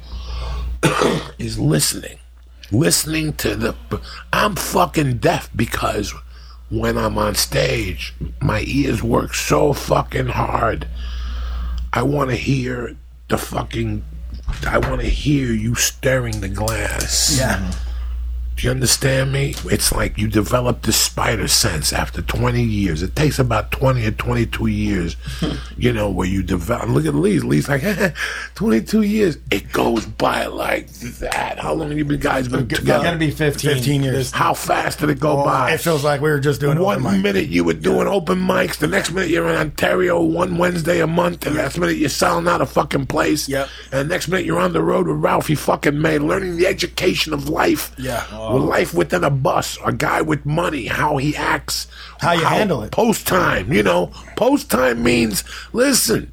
Is listening. Listening to the... I'm fucking deaf because when I'm on stage, my ears work so fucking hard. I want to hear the fucking... I want to hear you stirring the glass. Yeah. Do you understand me? It's like you develop this spider sense after twenty years. It takes about twenty or twenty-two years, you know, where you develop. Look at Lee. Lee's like, twenty-two years. It goes by like that. How long have you been guys been it's together? going to be fifteen. fifteen years. How fast did it go Oh, by? it feels like we were just doing One open mic. minute you were doing open mics, the next minute you're in Ontario one Wednesday a month, and the next minute you're selling out a fucking place. Yep. And the next minute you're on the road with Ralphie fucking May, learning the education of life. Yeah. With life within a bus, a guy with money, how he acts, How you handle it. Post time, you know. Post time means listen.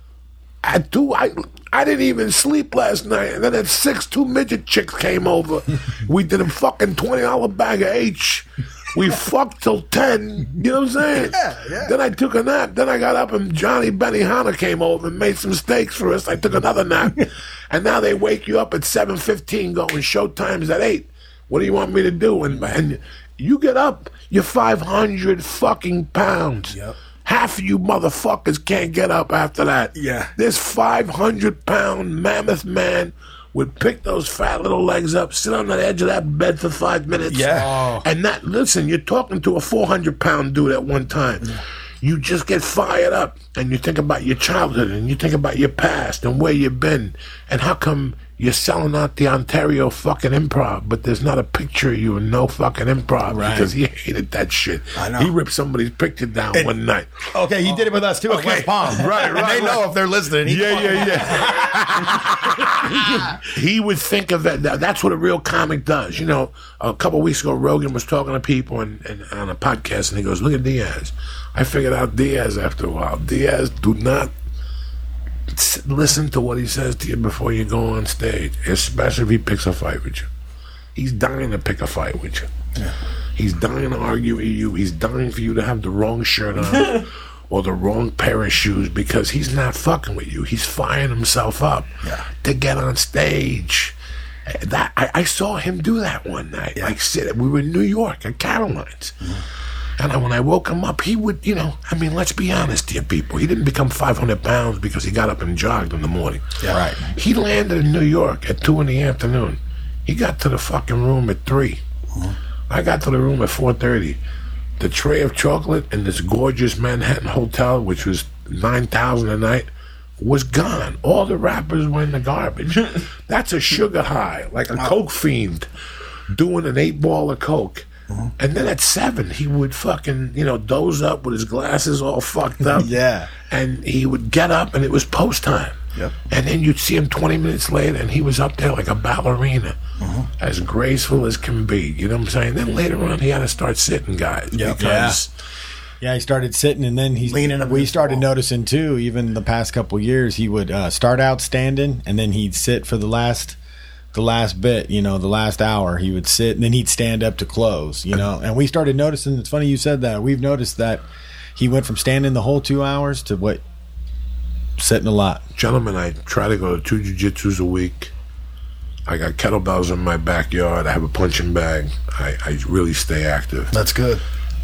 At two, I I didn't even sleep last night, and then at six, two midget chicks came over. We did a fucking twenty dollar bag of H. We fucked till ten. You know what I'm saying? Yeah, yeah. Then I took a nap. Then I got up and Johnny Benihana came over and made some steaks for us. I took another nap, and now they wake you up at seven fifteen, going showtime's at eight. What do you want me to do? And, and you get up, you're five hundred fucking pounds. Yep. Half of you motherfuckers can't get up after that. Yeah. This five hundred pound mammoth man would pick those fat little legs up, sit on the edge of that bed for five minutes. Yeah. And that, listen, you're talking to a four hundred pound dude at one time. You just get fired up and you think about your childhood and you think about your past and where you've been and how come you're selling out the Ontario fucking Improv, but there's not a picture of you in no fucking Improv Right. because he hated that shit. I know. He ripped somebody's picture down It- one night. Okay, he did it with us too at Okay. West Palm. Right, And right, they know right. if they're listening. He Yeah, fucking- yeah, yeah. He would think of it. that- That's what a real comic does. You know, a couple of weeks ago, Rogan was talking to people and, and on a podcast, and he goes, "Look at Diaz." I figured out Diaz after a while. Diaz, do not s- listen to what he says to you before you go on stage, especially if he picks a fight with you. He's dying to pick a fight with you. He's dying to argue with you. He's dying for you to have the wrong shirt on or the wrong pair of shoes because he's not fucking with you. He's firing himself up Yeah. to get on stage. That I, I saw him do that one night. Yeah. Like, sit, we were in New York at Caroline's. Mm-hmm. And I, when I woke him up, he would, you know, I mean, let's be honest here, people. He didn't become five hundred pounds because he got up and jogged in the morning. Yeah. Right. He landed in New York at two in the afternoon. He got to the fucking room at three. Mm-hmm. I got to the room at four thirty. The tray of chocolate in this gorgeous Manhattan hotel, which was nine thousand a night, was gone. All the rappers were in the garbage. That's a sugar high, like a coke fiend doing an eight ball of coke. Mm-hmm. And then at seven, he would fucking, you know, doze up with his glasses all fucked up. Yeah. And he would get up and it was post time. Yep. And then you'd see him twenty minutes later and he was up there like a ballerina, mm-hmm. as graceful as can be. You know what I'm saying? Then later on, he had to start sitting, guys. Yep. Because Yeah, he started sitting, and then he's Leaning up we against the started wall. noticing too. Even the past couple years, he would uh, start out standing, and then he'd sit for the last, the last bit. You know, the last hour, he would sit, and then he'd stand up to close. You know, and we started noticing. It's funny you said that. We've noticed that he went from standing the whole two hours to what, sitting a lot. gentlemen, I try to go to two jiu-jitsus a week. I got kettlebells in my backyard. I have a punching bag. I, I really stay active. That's good.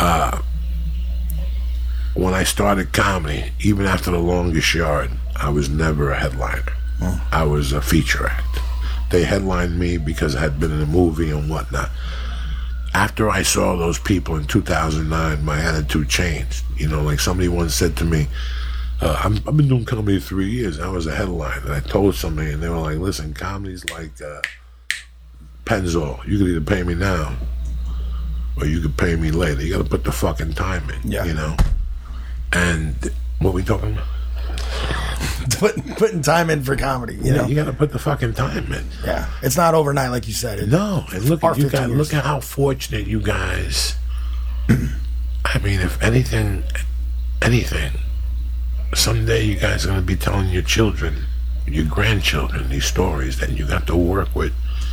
When I started comedy, even after The Longest Yard, I was never a headliner. Oh. I was a feature act. They headlined me because I had been in a movie and whatnot. After I saw those people in two thousand nine, my attitude changed. You know, like somebody once said to me, uh, I'm, I've been doing comedy three years. I was a headliner. And I told somebody, and they were like, listen, comedy's like uh, Pennzoil. You could either pay me now or you could pay me later. You got to put the fucking time in, Yeah. you know? And what we talking about? Putting, putting time in for comedy, you Yeah, know? you got to put the fucking time in. Yeah. It's not overnight, like you said. It, No, and look Or at you fifteen guys. years. Look at how fortunate you guys. I mean, if anything, anything, someday you guys are going to be telling your children, your grandchildren, these stories that you got to work with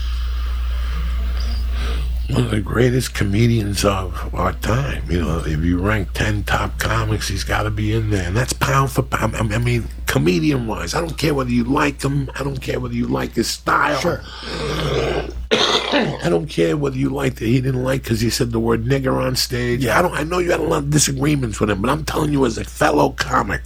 one of the greatest comedians of our time. You know, if you rank ten top comics, he's got to be in there. And that's pound for pound. I mean, comedian-wise, I don't care whether you like him. I don't care whether you like his style. Sure. I don't care whether you liked it. He didn't like because he said the word nigger on stage. Yeah. I don't. I know you had a lot of disagreements with him, but I'm telling you, as a fellow comic,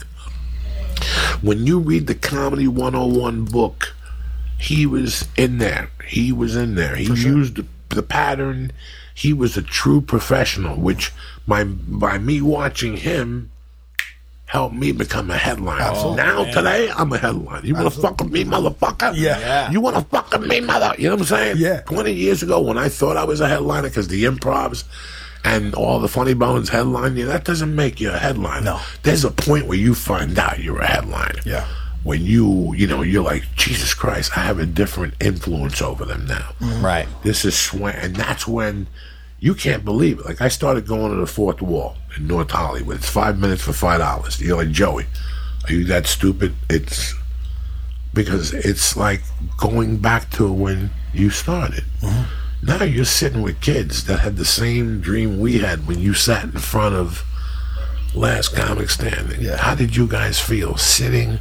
when you read the Comedy one oh one book, he was in there. He was in there. He used the, the pattern. He was a true professional, which my by me watching him helped me become a headliner. Absolutely. Now today, I'm a headliner. You want to fuck with me, motherfucker? Yeah. Yeah. You want to fuck with me, mother? You know what I'm saying? Yeah. twenty years ago, when I thought I was a headliner because the improvs and all the funny bones headline you, that doesn't make you a headliner. No. There's a point where you find out you're a headliner. Yeah. When you, you know, you're like, Jesus Christ, I have a different influence over them now. Right. This is swing, and that's when you can't believe it. Like, I started going to the Fourth Wall in North Hollywood. It's five minutes for five dollars. You're like, Joey, are you that stupid? It's because it's like going back to when you started. Mm-hmm. Now you're sitting with kids that had the same dream we had when you sat in front of Last Comic Standing. Yeah. How did you guys feel sitting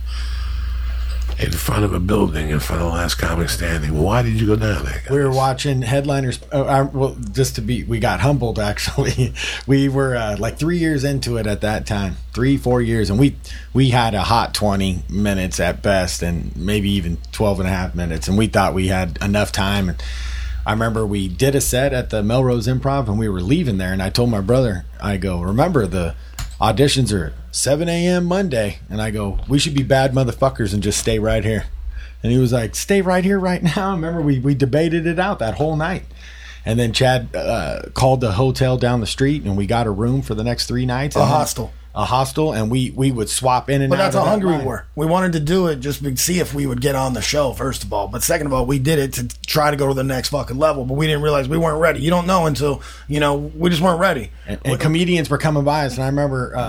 in front of a building in front of Last Comic Standing? Why did you go down there, guys? We were watching headliners. Uh, uh, well, just to be, we got humbled. Actually, we were uh, like three years into it at that time, three, four years, and we we had a hot twenty minutes at best, and maybe even twelve and a half minutes, and we thought we had enough time. And I remember we did a set at the Melrose Improv, and we were leaving there, and I told my brother, I go, remember the auditions are seven a.m. Monday, and I go, we should be bad motherfuckers and just stay right here. And he was like, stay right here right now. Remember, we, we debated it out that whole night. And then Chad uh, called the hotel down the street, and we got a room for the next three nights. A And then- hostel. A hostel, and we, we would swap in and But out. that's of how that hungry we line. were. We wanted to do it just to see if we would get on the show, first of all. But second of all, we did it to try to go to the next fucking level. But we didn't realize we weren't ready. You don't know until, you know, we just weren't ready. And, and comedians were coming by us, and I remember uh,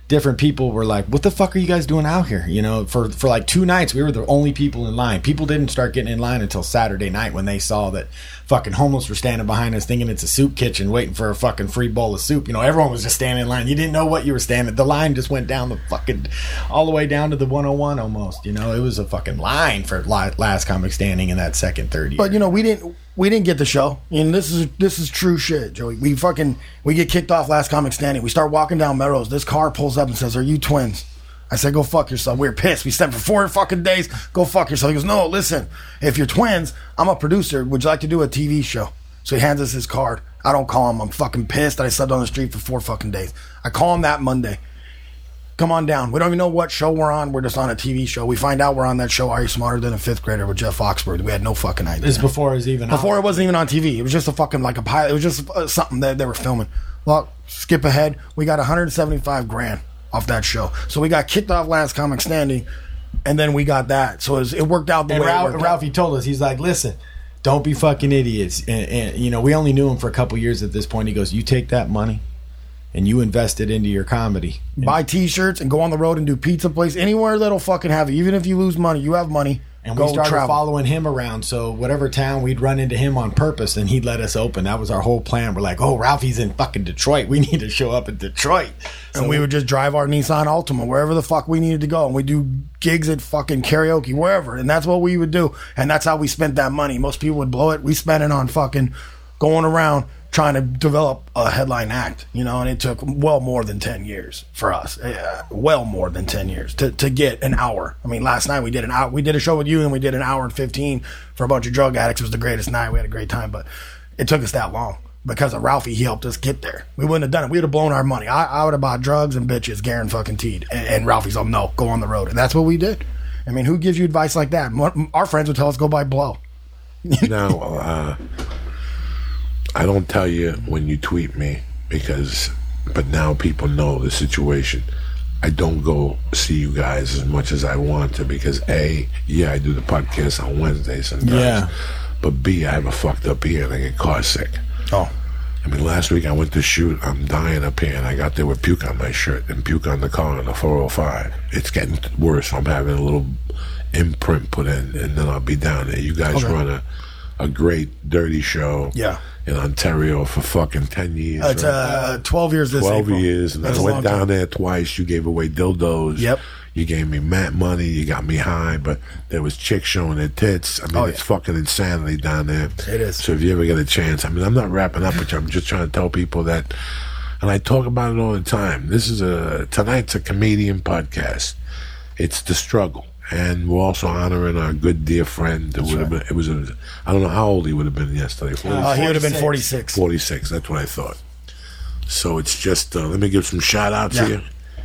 different people were like, what the fuck are you guys doing out here? You know, for, for like two nights, we were the only people in line. People didn't start getting in line until Saturday night when they saw that fucking homeless were standing behind us thinking it's a soup kitchen waiting for a fucking free bowl of soup. You know, everyone was just standing in line. You didn't know what you were standing. The line just went down the fucking, all the way down to the one oh one almost. You know, it was a fucking line for Last Comic Standing in that second, third year. But, you know, we didn't... We didn't get the show, and this is this is true shit, Joey. We fucking we get kicked off Last Comic Standing. We start walking down Melrose. This car pulls up and says, "Are you twins?" I said, "Go fuck yourself." We were pissed. We spent for four fucking days. Go fuck yourself. He goes, "No, listen. If you're twins, I'm a producer. Would you like to do a T V show?" So he hands us his card. I don't call him. I'm fucking pissed that I slept on the street for four fucking days. I call him that Monday. Come on down. We don't even know what show we're on. We're just on a T V show. We find out we're on that show, Are You Smarter Than a Fifth Grader with Jeff Foxworthy. We had no fucking idea. This is before it was even Before out. it wasn't even on T V. It was just a fucking, like a pilot. It was just uh, something that they were filming. Well, skip ahead. We got one hundred seventy-five grand off that show. So we got kicked off Last Comic Standing, and then we got that. So it, was, it worked out the and way Ralph, it worked Ralphie out. told us, he's like, listen, don't be fucking idiots. And, and, you know, we only knew him for a couple years at this point. He goes, you take that money and you invest it into your comedy. Buy T-shirts and go on the road and do pizza place. Anywhere that'll fucking have you. Even if you lose money, you have money. And go we started travel. following him around. So whatever town we'd run into him on purpose, and he'd let us open. That was our whole plan. We're like, oh, Ralphie's in fucking Detroit. We need to show up in Detroit. So And we would just drive our Nissan Altima wherever the fuck we needed to go. And we do gigs at fucking karaoke, wherever. And that's what we would do. And that's how we spent that money. Most people would blow it. We spent it on fucking going around trying to develop a headline act, you know, and it took well more than ten years for us. Uh, well more than ten years to, to get an hour. I mean, last night we did an hour. We did a show with you and we did an hour and fifteen for a bunch of drug addicts. It was the greatest night. We had a great time, but it took us that long. Because of Ralphie, he helped us get there. We wouldn't have done it. We would have blown our money. I, I would have bought drugs and bitches, Garen fucking teed. And, and Ralphie's like, no, go on the road. And that's what we did. I mean, who gives you advice like that? Our friends would tell us, go buy blow. Now, uh, I don't tell you when you tweet me because, but now people know the situation. I don't go see you guys as much as I want to because A, yeah, I do the podcast on Wednesdays sometimes. Yeah. But B, I have a fucked up ear and I get car sick. Oh. I mean, last week I went to shoot. I'm dying up here, and I got there with puke on my shirt and puke on the car on the four oh five. It's getting worse. I'm having a little imprint put in, and then I'll be down there. You guys Okay. run a, a great dirty show Yeah. in Ontario for fucking ten years. It's right? uh, twelve years this twelve April. years, and That's I a went long down time. there twice. You gave away dildos. Yep. You gave me mat money. You got me high, but there was chicks showing their tits. I mean, Oh, it's yeah. fucking insanity down there. It is. So if you ever get a chance, I mean, I'm not wrapping up with you. I'm just trying to tell people that, and I talk about it all the time. This is a tonight's a comedian podcast. It's the struggle, and we're also honoring our good dear friend. Who would have been. It was. A, I don't know how old he would have been yesterday. Uh, he would have been forty-six. forty-six. That's what I thought. So it's just, uh, let me give some shout outs Yeah. here.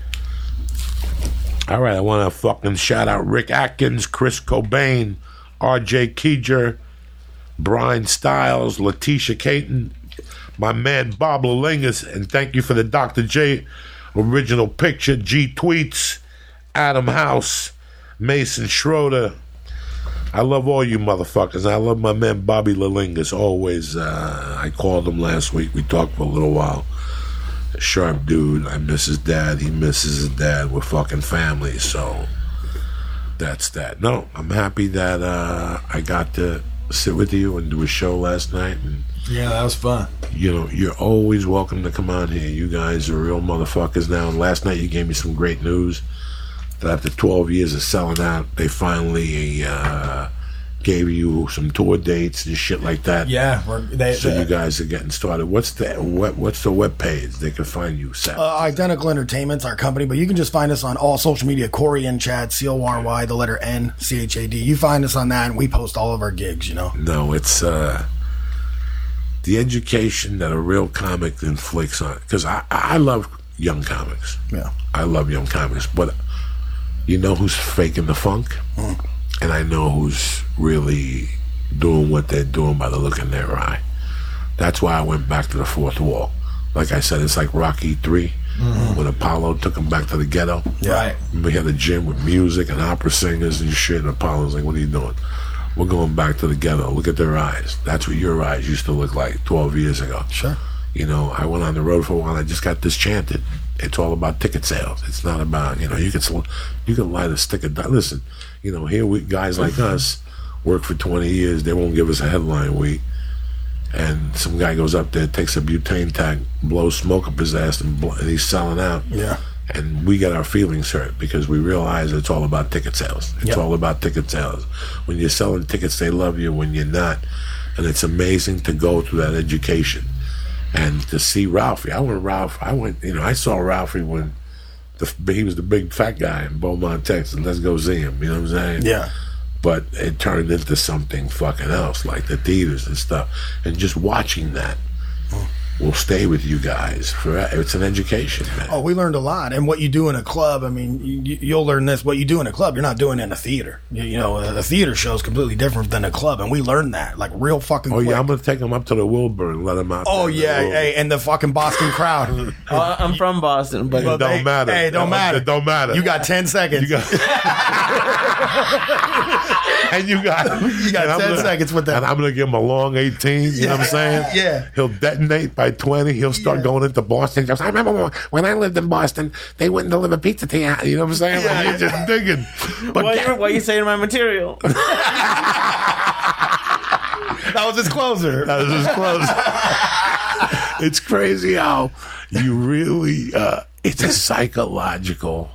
All right, I want to fucking shout out Rick Atkins, Chris Cobain, R J Keeger, Brian Stiles, Letitia Caton, my man Bob Lalingas, and thank you for the Doctor J original picture, G Tweets, Adam House, Mason Schroeder. I love all you motherfuckers. I love my man Bobby Lalingas always. Uh, I called him last week. We talked for a little while. Sharp dude. I miss his dad. He misses his dad. We're fucking family. So that's that. No, I'm happy that uh, I got to sit with you and do a show last night. And Yeah, that was fun. you know, you're always welcome to come on here. You guys are real motherfuckers now. And last night you gave me some great news that after twelve years of selling out, they finally uh, gave you some tour dates and shit like that. Yeah, we're, they, So they- you guys are getting started. What's the what? What's the web page they can find you? Seth? Uh, Identical Entertainment's our company, but you can just find us on all social media. Corey and Chad, C O R Y, the letter N, C H A D. You find us on that, and we post all of our gigs, you know. No, it's uh, the education that a real comic inflicts on. Because I, I love young comics. Yeah. I love young comics, but you know who's faking the funk, Mm. and I know who's really doing what they're doing by the look in their eye. That's why I went back to the fourth wall. Like I said, it's like Rocky three when Apollo took him back to the ghetto. Yeah. Right. We had a gym with music and opera singers and shit, and Apollo's like, what are you doing? We're going back to the ghetto. Look at their eyes. That's what your eyes used to look like twelve years ago. Sure. you know, I went on the road for a while. I just got disenchanted. It's all about ticket sales. It's not about, you know, you can sl- you can light a stick of, listen, you know, here we guys like us work for twenty years. They won't give us a headline week. And some guy goes up there, takes a butane tank, blows smoke up his ass, and, bl- and he's selling out. Yeah. And we get our feelings hurt because we realize it's all about ticket sales. It's Yep. all about ticket sales. When you're selling tickets, they love you. When you're not, and it's amazing to go through that education and to see Ralphie. I went Ralph. I went. You know, I saw Ralphie when the, he was the big fat guy in Beaumont, Texas. Let's go see him. You know what I'm saying? Yeah. But it turned into something fucking else, like the theaters and stuff. And just watching that will stay with you guys forever. It's an education, man. Oh, we learned a lot. And what you do in a club, I mean, you, you'll learn this. What you do in a club, you're not doing in a theater. You, you know, a, a theater show is completely different than a club. And we learned that, like, real fucking Oh, quick. yeah, I'm going to take him up to the Wilbur and let him out. Oh, there. yeah. Wilbur. Hey, and the fucking Boston crowd. Uh, I'm from Boston, but Well, It don't hey, matter. Hey, it don't It matter. don't matter. You got ten seconds. You got, and you got, You got and I'm ten gonna- seconds with that. And I'm going to give him a long eighteen. You know what I'm saying? Yeah. He'll detonate by twenty. He'll start Yeah. going into Boston. He goes, I remember when I lived in Boston, they wouldn't deliver pizza to you. You know what I'm saying? Yeah, Like, yeah. you're just digging. But why, you, why you saying my material? That was his closer. that is his close. It's crazy how you really, uh, it's a psychological.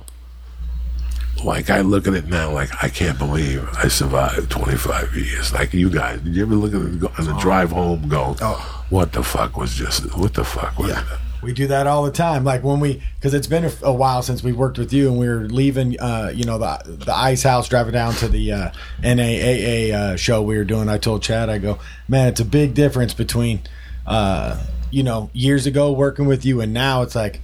Like, I look at it now, like, I can't believe I survived twenty-five years. Like, you guys, did you ever look at it go- on the drive home go, Oh. what the fuck was just, what the fuck was Yeah. that? We do that all the time. Like when we, because it's been a, a while since we worked with you, and we were leaving, uh, you know, the the Ice House, driving down to the uh, N A A A uh, show we were doing. I told Chad, I go, man, it's a big difference between, uh, you know, years ago working with you and now. It's like,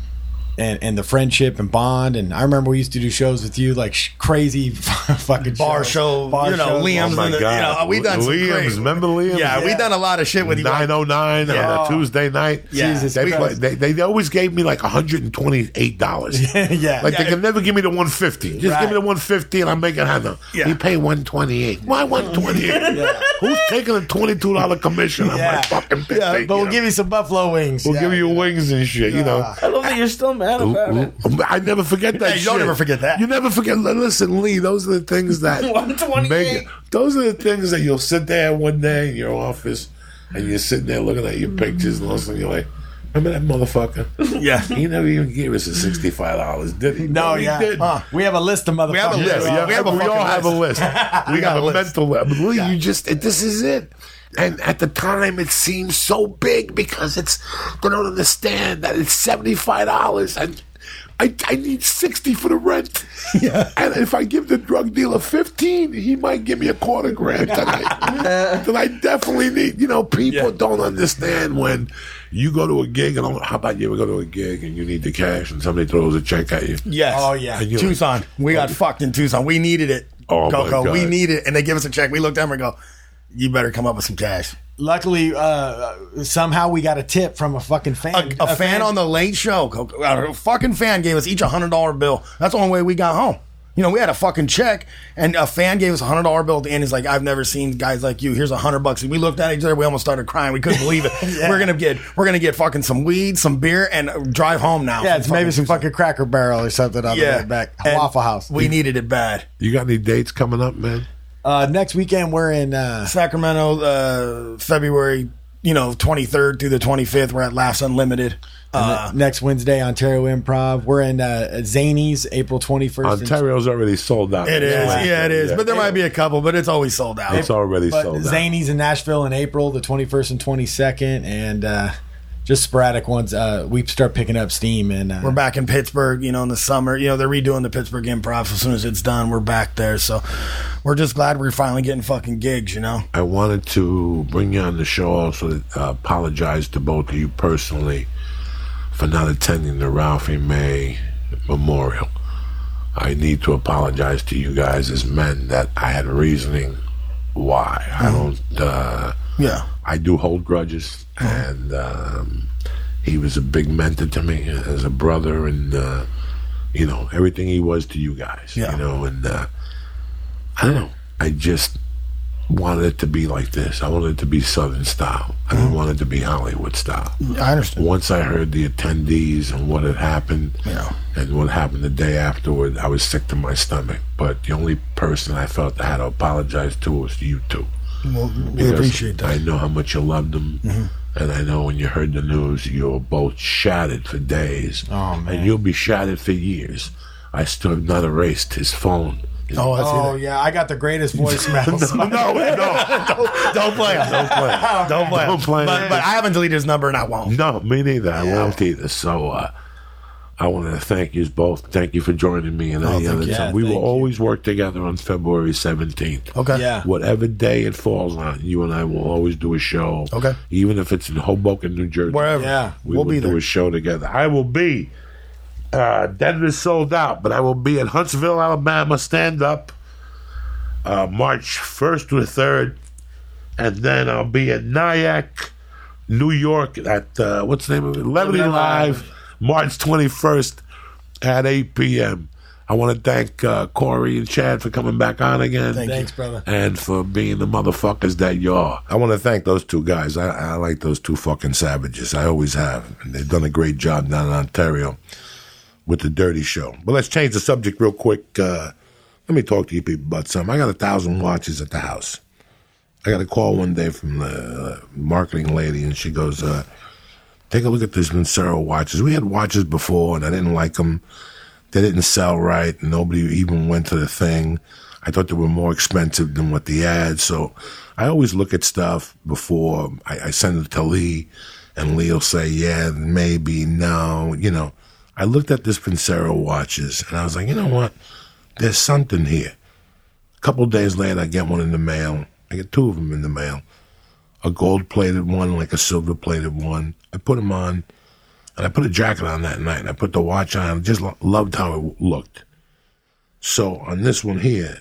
and and the friendship and bond. And I remember we used to do shows with you, like sh- crazy fucking Bar shows. show, Bar you know, shows. Liam's Oh my in the, God. you know, we done some Liam's, crazy. remember Liam's? Yeah, we Yeah. done a lot of shit with you. nine oh nine Yeah. on a Tuesday night. Yeah. Jesus, They, we- play, they, they always gave me like one hundred twenty-eight dollars. Yeah. Like they Yeah. can never give me the one hundred fifty. Just Right. give me the one hundred fifty and I'm making Hannah. Yeah. We pay one hundred twenty-eight. Why one hundred twenty-eight? Who's taking a twenty-two dollars commission on Yeah. my fucking fifty? Yeah, but you we'll know? give you some buffalo wings. We'll Yeah. give you wings and shit, you know. I love that you're still mad about it. I never forget that Hey, you don't shit. ever forget that. You never forget. Listen, Lee, those are the things that one twenty-eight. make it. Those are the things that you'll sit there one day in your office and you're sitting there looking at your pictures and all of a sudden you're like, remember that motherfucker? Yeah. He never even gave us a sixty-five dollars, did he? No, he yeah. didn't. Huh. We have a list of motherfuckers. We have a Yeah, list. yeah, We have a we all fucking have a list. list. We, got have a a, list. mental list. But Lee, you just, it, this is it. And at the time, it seems so big because it's, they don't understand that it's seventy-five dollars and I, I need sixty for the rent. Yeah. And if I give the drug dealer fifteen, he might give me a quarter grand tonight. Then I definitely need, you know, people Yeah. don't understand when you go to a gig and, how about you ever go to a gig and you need the cash and somebody throws a check at you? Yes. Oh, yeah. And you're Tucson. We got fucked in Tucson. We needed it. Oh, my Coco. God. We need it. And they give us a check. We looked at them and go, you better come up with some cash. Luckily, uh, somehow we got a tip from a fucking fan. A, a fan on the late show, Coco, a fucking fan gave us each a hundred dollar bill. That's the only way we got home. You know, we had a fucking check, and a fan gave us a hundred dollar bill at the end. He's like, "I've never seen guys like you. Here's a hundred bucks." And we looked at each other. We almost started crying. We couldn't believe it. Yeah. We're gonna get, we're gonna get fucking some weed, some beer, and drive home now. Yeah, from it's maybe some Tucson. fucking Cracker Barrel or something on the way back. And Waffle House. We needed it bad. You got any dates coming up, man? Uh, next weekend we're in. Uh, Sacramento, uh, February, you know, twenty-third through the twenty-fifth. We're at Laughs Unlimited. Uh, next Wednesday, Ontario Improv. We're in uh, Zanies, April twenty-first. Ontario's already sold out. it is, Yeah. yeah, it is. Yeah. But there might be a couple, but it's always sold out. It's already But sold out. Zanies in Nashville in April, the twenty-first and twenty-second, and uh, just sporadic ones. Uh, we start picking up steam, and uh, We're back in Pittsburgh, you know, in the summer. You know, they're redoing the Pittsburgh Improv. So as soon as it's done, we're back there. So we're just glad we're finally getting fucking gigs, you know? I wanted to bring you on the show also to uh, apologize to both of you personally for not attending the Ralphie May Memorial. I need to apologize to you guys as men that I had reasoning why. I don't, uh, Yeah. I do hold grudges, and um, he was a big mentor to me as a brother, and, uh, you know, everything he was to you guys, Yeah. you know, and uh, I don't know. I just, wanted it to be like this. I wanted it to be Southern style. I didn't want it to be Hollywood style. I understand. Once I heard the attendees and what had happened, Yeah. and what happened the day afterward, I was sick to my stomach. But the only person I felt I had to apologize to was you two. Well, we Because appreciate that. I know how much you loved them. Mm-hmm. And I know when you heard the news, you were both shattered for days. Oh, man. And you'll be shattered for years. I still have not erased his phone. Oh, I see Oh that. yeah, I got the greatest voicemails. no, no, no. Don't play him. Don't play him. Don't play him. Don't play him. But, but I haven't deleted his number and I won't. No, me neither. I won't either. So uh, I want to thank you both. Thank you for joining me and any thank other you. time. Yeah, We will thank you. always work together on February seventeenth. Okay. Yeah. Whatever day it falls on, you and I will always do a show. Okay. Even if it's in Hoboken, New Jersey. Wherever. Yeah. We we'll will be do there. a show together. I will be. Uh, Denver's sold out, but I will be at Huntsville, Alabama, stand up uh, March first to the third. And then I'll be at Nyack, New York at, uh, what's the name of it? Levity Levity Live, Live. March twenty-first at eight p.m. I want to thank uh, Corey and Chad for coming back on again. Thank you. Thanks, brother. And for being the motherfuckers that you are. I want to thank those two guys. I, I like those two fucking savages. I always have. And they've done a great job down in Ontario with the Dirty Show. But let's change the subject real quick. Uh, let me talk to you people about something. I got a thousand watches at the house. I got a call one day from the uh, marketing lady, and she goes, uh, take a look at these Vincero watches. We had watches before, and I didn't like them. They didn't sell right, and nobody even went to the thing. I thought they were more expensive than what the ad. So I always look at stuff before I, I send it to Lee, and Lee will say, yeah, maybe, no. You know, I looked at this Vincero watches, and I was like, you know what? There's something here. A couple days later, I get one in the mail. I get two of them in the mail. A gold-plated one, like a silver-plated one. I put them on. And I put a jacket on that night, and I put the watch on. I just lo- loved how it looked. So on this one here,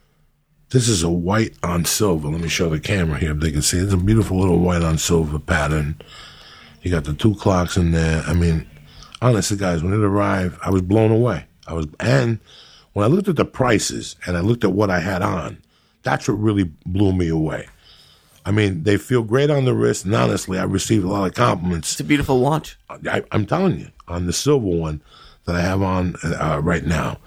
this is a white on silver. Let me show the camera here if they can see. It's a beautiful little white on silver pattern. You got the two clocks in there. I mean, honestly, guys, when it arrived, I was blown away. I was, and when I looked at the prices and I looked at what I had on, that's what really blew me away. I mean, they feel great on the wrist, and honestly, I received a lot of compliments. It's a beautiful watch. I, I'm telling you, on the silver one that I have on uh, right now,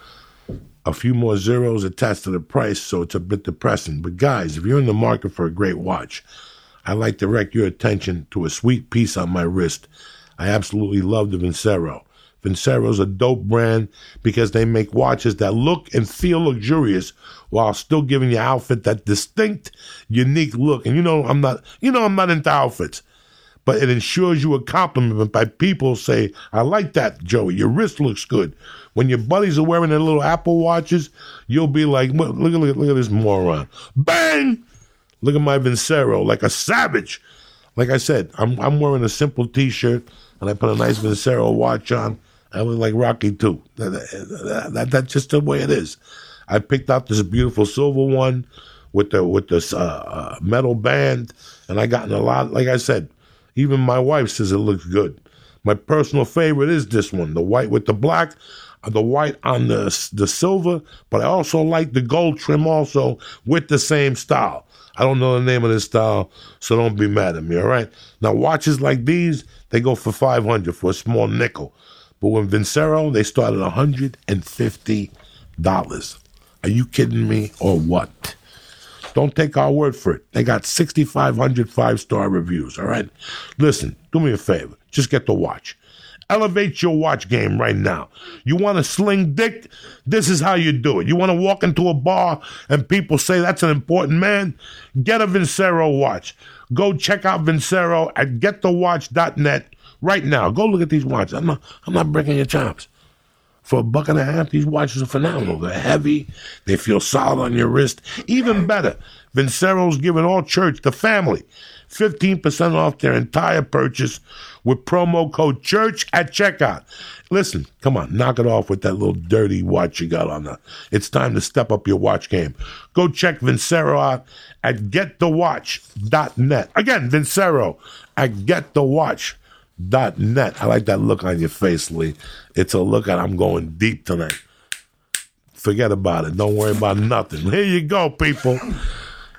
a few more zeros attached to the price, so it's a bit depressing. But guys, if you're in the market for a great watch, I'd like to direct your attention to a sweet piece on my wrist. I absolutely love the Vincero. Vincero's a dope brand because they make watches that look and feel luxurious while still giving your outfit that distinct, unique look. And you know I'm not, you know I'm not into outfits, but it ensures you a compliment by people say, I like that, Joey. Your wrist looks good. When your buddies are wearing their little Apple watches, you'll be like, look, look, look, look at this moron. Bang! Look at my Vincero, like a savage. Like I said, I'm I'm wearing a simple T-shirt, and I put a nice Vincero watch on. I look like Rocky too. That, that, that, that's just the way it is. I picked out this beautiful silver one with the with this uh, uh, metal band, and I gotten a lot. Like I said, even my wife says it looks good. My personal favorite is this one, the white with the black, the white on the the silver. But I also like the gold trim also with the same style. I don't know the name of this style, so don't be mad at me. All right. Now watches like these, they go for five hundred for a small nickel. But when Vincero, they start at one hundred fifty dollars. Are you kidding me or what? Don't take our word for it. They got six thousand five hundred five-star reviews, all right? Listen, do me a favor. Just get the watch. Elevate your watch game right now. You want to sling dick? This is how you do it. You want to walk into a bar and people say that's an important man? Get a Vincero watch. Go check out Vincero at get the watch dot net. Right now, go look at these watches. I'm not, I'm not breaking your chops. For a buck and a half, these watches are phenomenal. They're heavy. They feel solid on your wrist. Even better, Vincero's giving all church, the family, fifteen percent off their entire purchase with promo code CHURCH at checkout. Listen, come on, knock it off with that little dirty watch you got on there. It's time to step up your watch game. Go check Vincero out at get the watch dot net. Again, Vincero at get the watch dot net. I like that look on your face, Lee. It's a look at I'm going deep tonight. Forget about it. Don't worry about nothing. Here you go, people.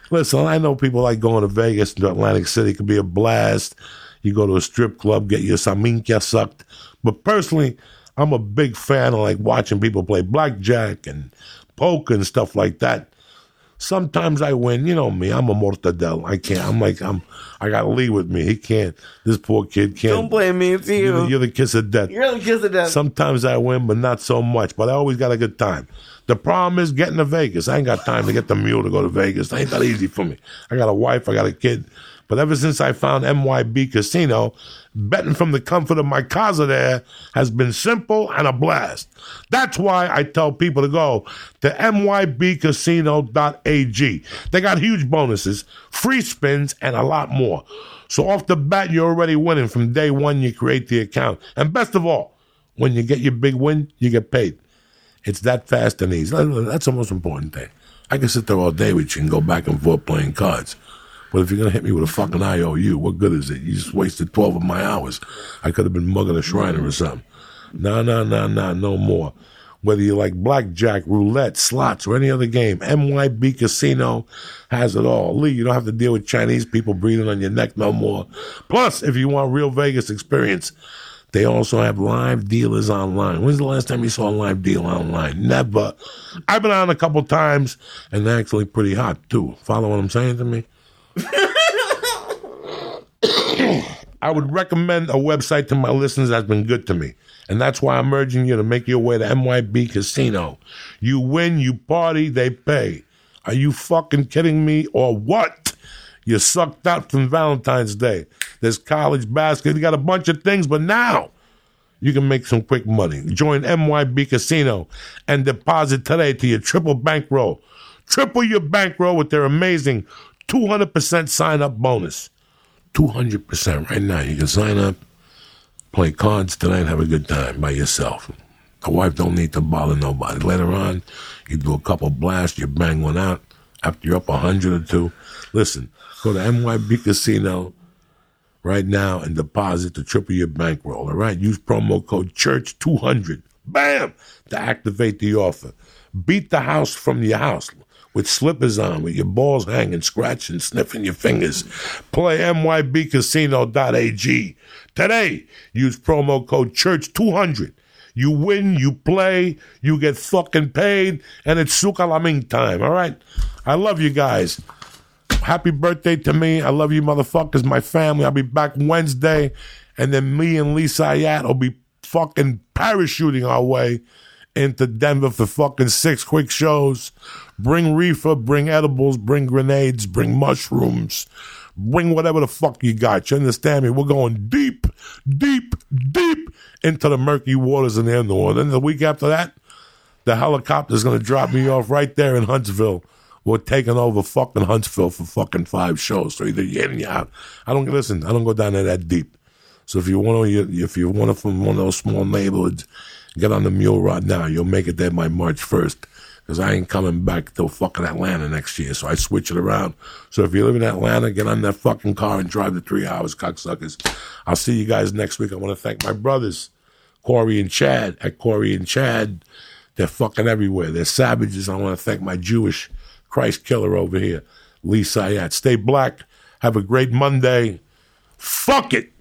Listen, I know people like going to Vegas and to Atlantic City. It could be a blast. You go to a strip club, get your saminka sucked. But personally, I'm a big fan of like watching people play blackjack and poker and stuff like that. Sometimes I win. You know me. I'm a mortadel. I can't. I'm like, I'm, I got Lee with me. He can't. This poor kid can't. Don't blame me. It's you. You're the, you're the kiss of death. You're the kiss of death. Sometimes I win, but not so much. But I always got a good time. The problem is getting to Vegas. I ain't got time to get the mule to go to Vegas. That ain't that easy for me. I got a wife. I got a kid. But ever since I found M Y B Casino, betting from the comfort of my casa there has been simple and a blast. That's why I tell people to go to M Y B casino dot A G. They got huge bonuses, free spins, and a lot more. So off the bat, you're already winning from day one you create the account. And best of all, when you get your big win, you get paid. It's that fast and easy. That's the most important thing. I can sit there all day with you and go back and forth playing cards. But if you're going to hit me with a fucking I O U, what good is it? You just wasted twelve of my hours. I could have been mugging a Shriner or something. No, no, no, no, no more. Whether you like blackjack, roulette, slots, or any other game, M Y B Casino has it all. Lee, you don't have to deal with Chinese people breathing on your neck no more. Plus, if you want real Vegas experience, they also have live dealers online. When's the last time you saw a live deal online? Never. I've been on a couple times, and they're actually pretty hot, too. Follow what I'm saying to me? I would recommend a website to my listeners that's been good to me. And that's why I'm urging you to make your way to M Y B Casino. You win, you party, they pay. Are you fucking kidding me or what? You sucked out from Valentine's Day. There's college basketball. You got a bunch of things, but now you can make some quick money. Join M Y B Casino and deposit today to your triple bankroll. Triple your bankroll with their amazing two hundred percent sign-up bonus. two hundred percent right now. You can sign up, play cards tonight, have a good time by yourself. The wife don't need to bother nobody. Later on, you do a couple blasts, you bang one out. After you're up a hundred or two, listen, go to M Y B Casino right now and deposit to triple your bankroll, all right? Use promo code church two hundred. Bam! To activate the offer. Beat the house from your house with slippers on, with your balls hanging, scratching, sniffing your fingers. Play M Y B casino dot A G. Today, use promo code church two hundred. You win, you play, you get fucking paid, and it's Suka Laming time, all right? I love you guys. Happy birthday to me. I love you motherfuckers, my family. I'll be back Wednesday, and then me and Lisa Ayat will be fucking parachuting our way into Denver for fucking six quick shows. Bring reefer, bring edibles, bring grenades, bring mushrooms, bring whatever the fuck you got. You understand me? We're going deep, deep, deep into the murky waters in the underworld. And the week after that, the helicopter's going to drop me off right there in Huntsville. We're taking over fucking Huntsville for fucking five shows. So either you're in or you're out. I don't, listen, I don't go down there that deep. So if you're one of you, if you're one of from one of those small neighborhoods, get on the mule rod now. You'll make it there by March first. Because I ain't coming back till fucking Atlanta next year. So I switch it around. So if you live in Atlanta, get on that fucking car and drive the three hours, cocksuckers. I'll see you guys next week. I want to thank my brothers, Corey and Chad, at Corey and Chad. They're fucking everywhere. They're savages. I want to thank my Jewish Christ killer over here, Lee Sayat. Stay black. Have a great Monday. Fuck it.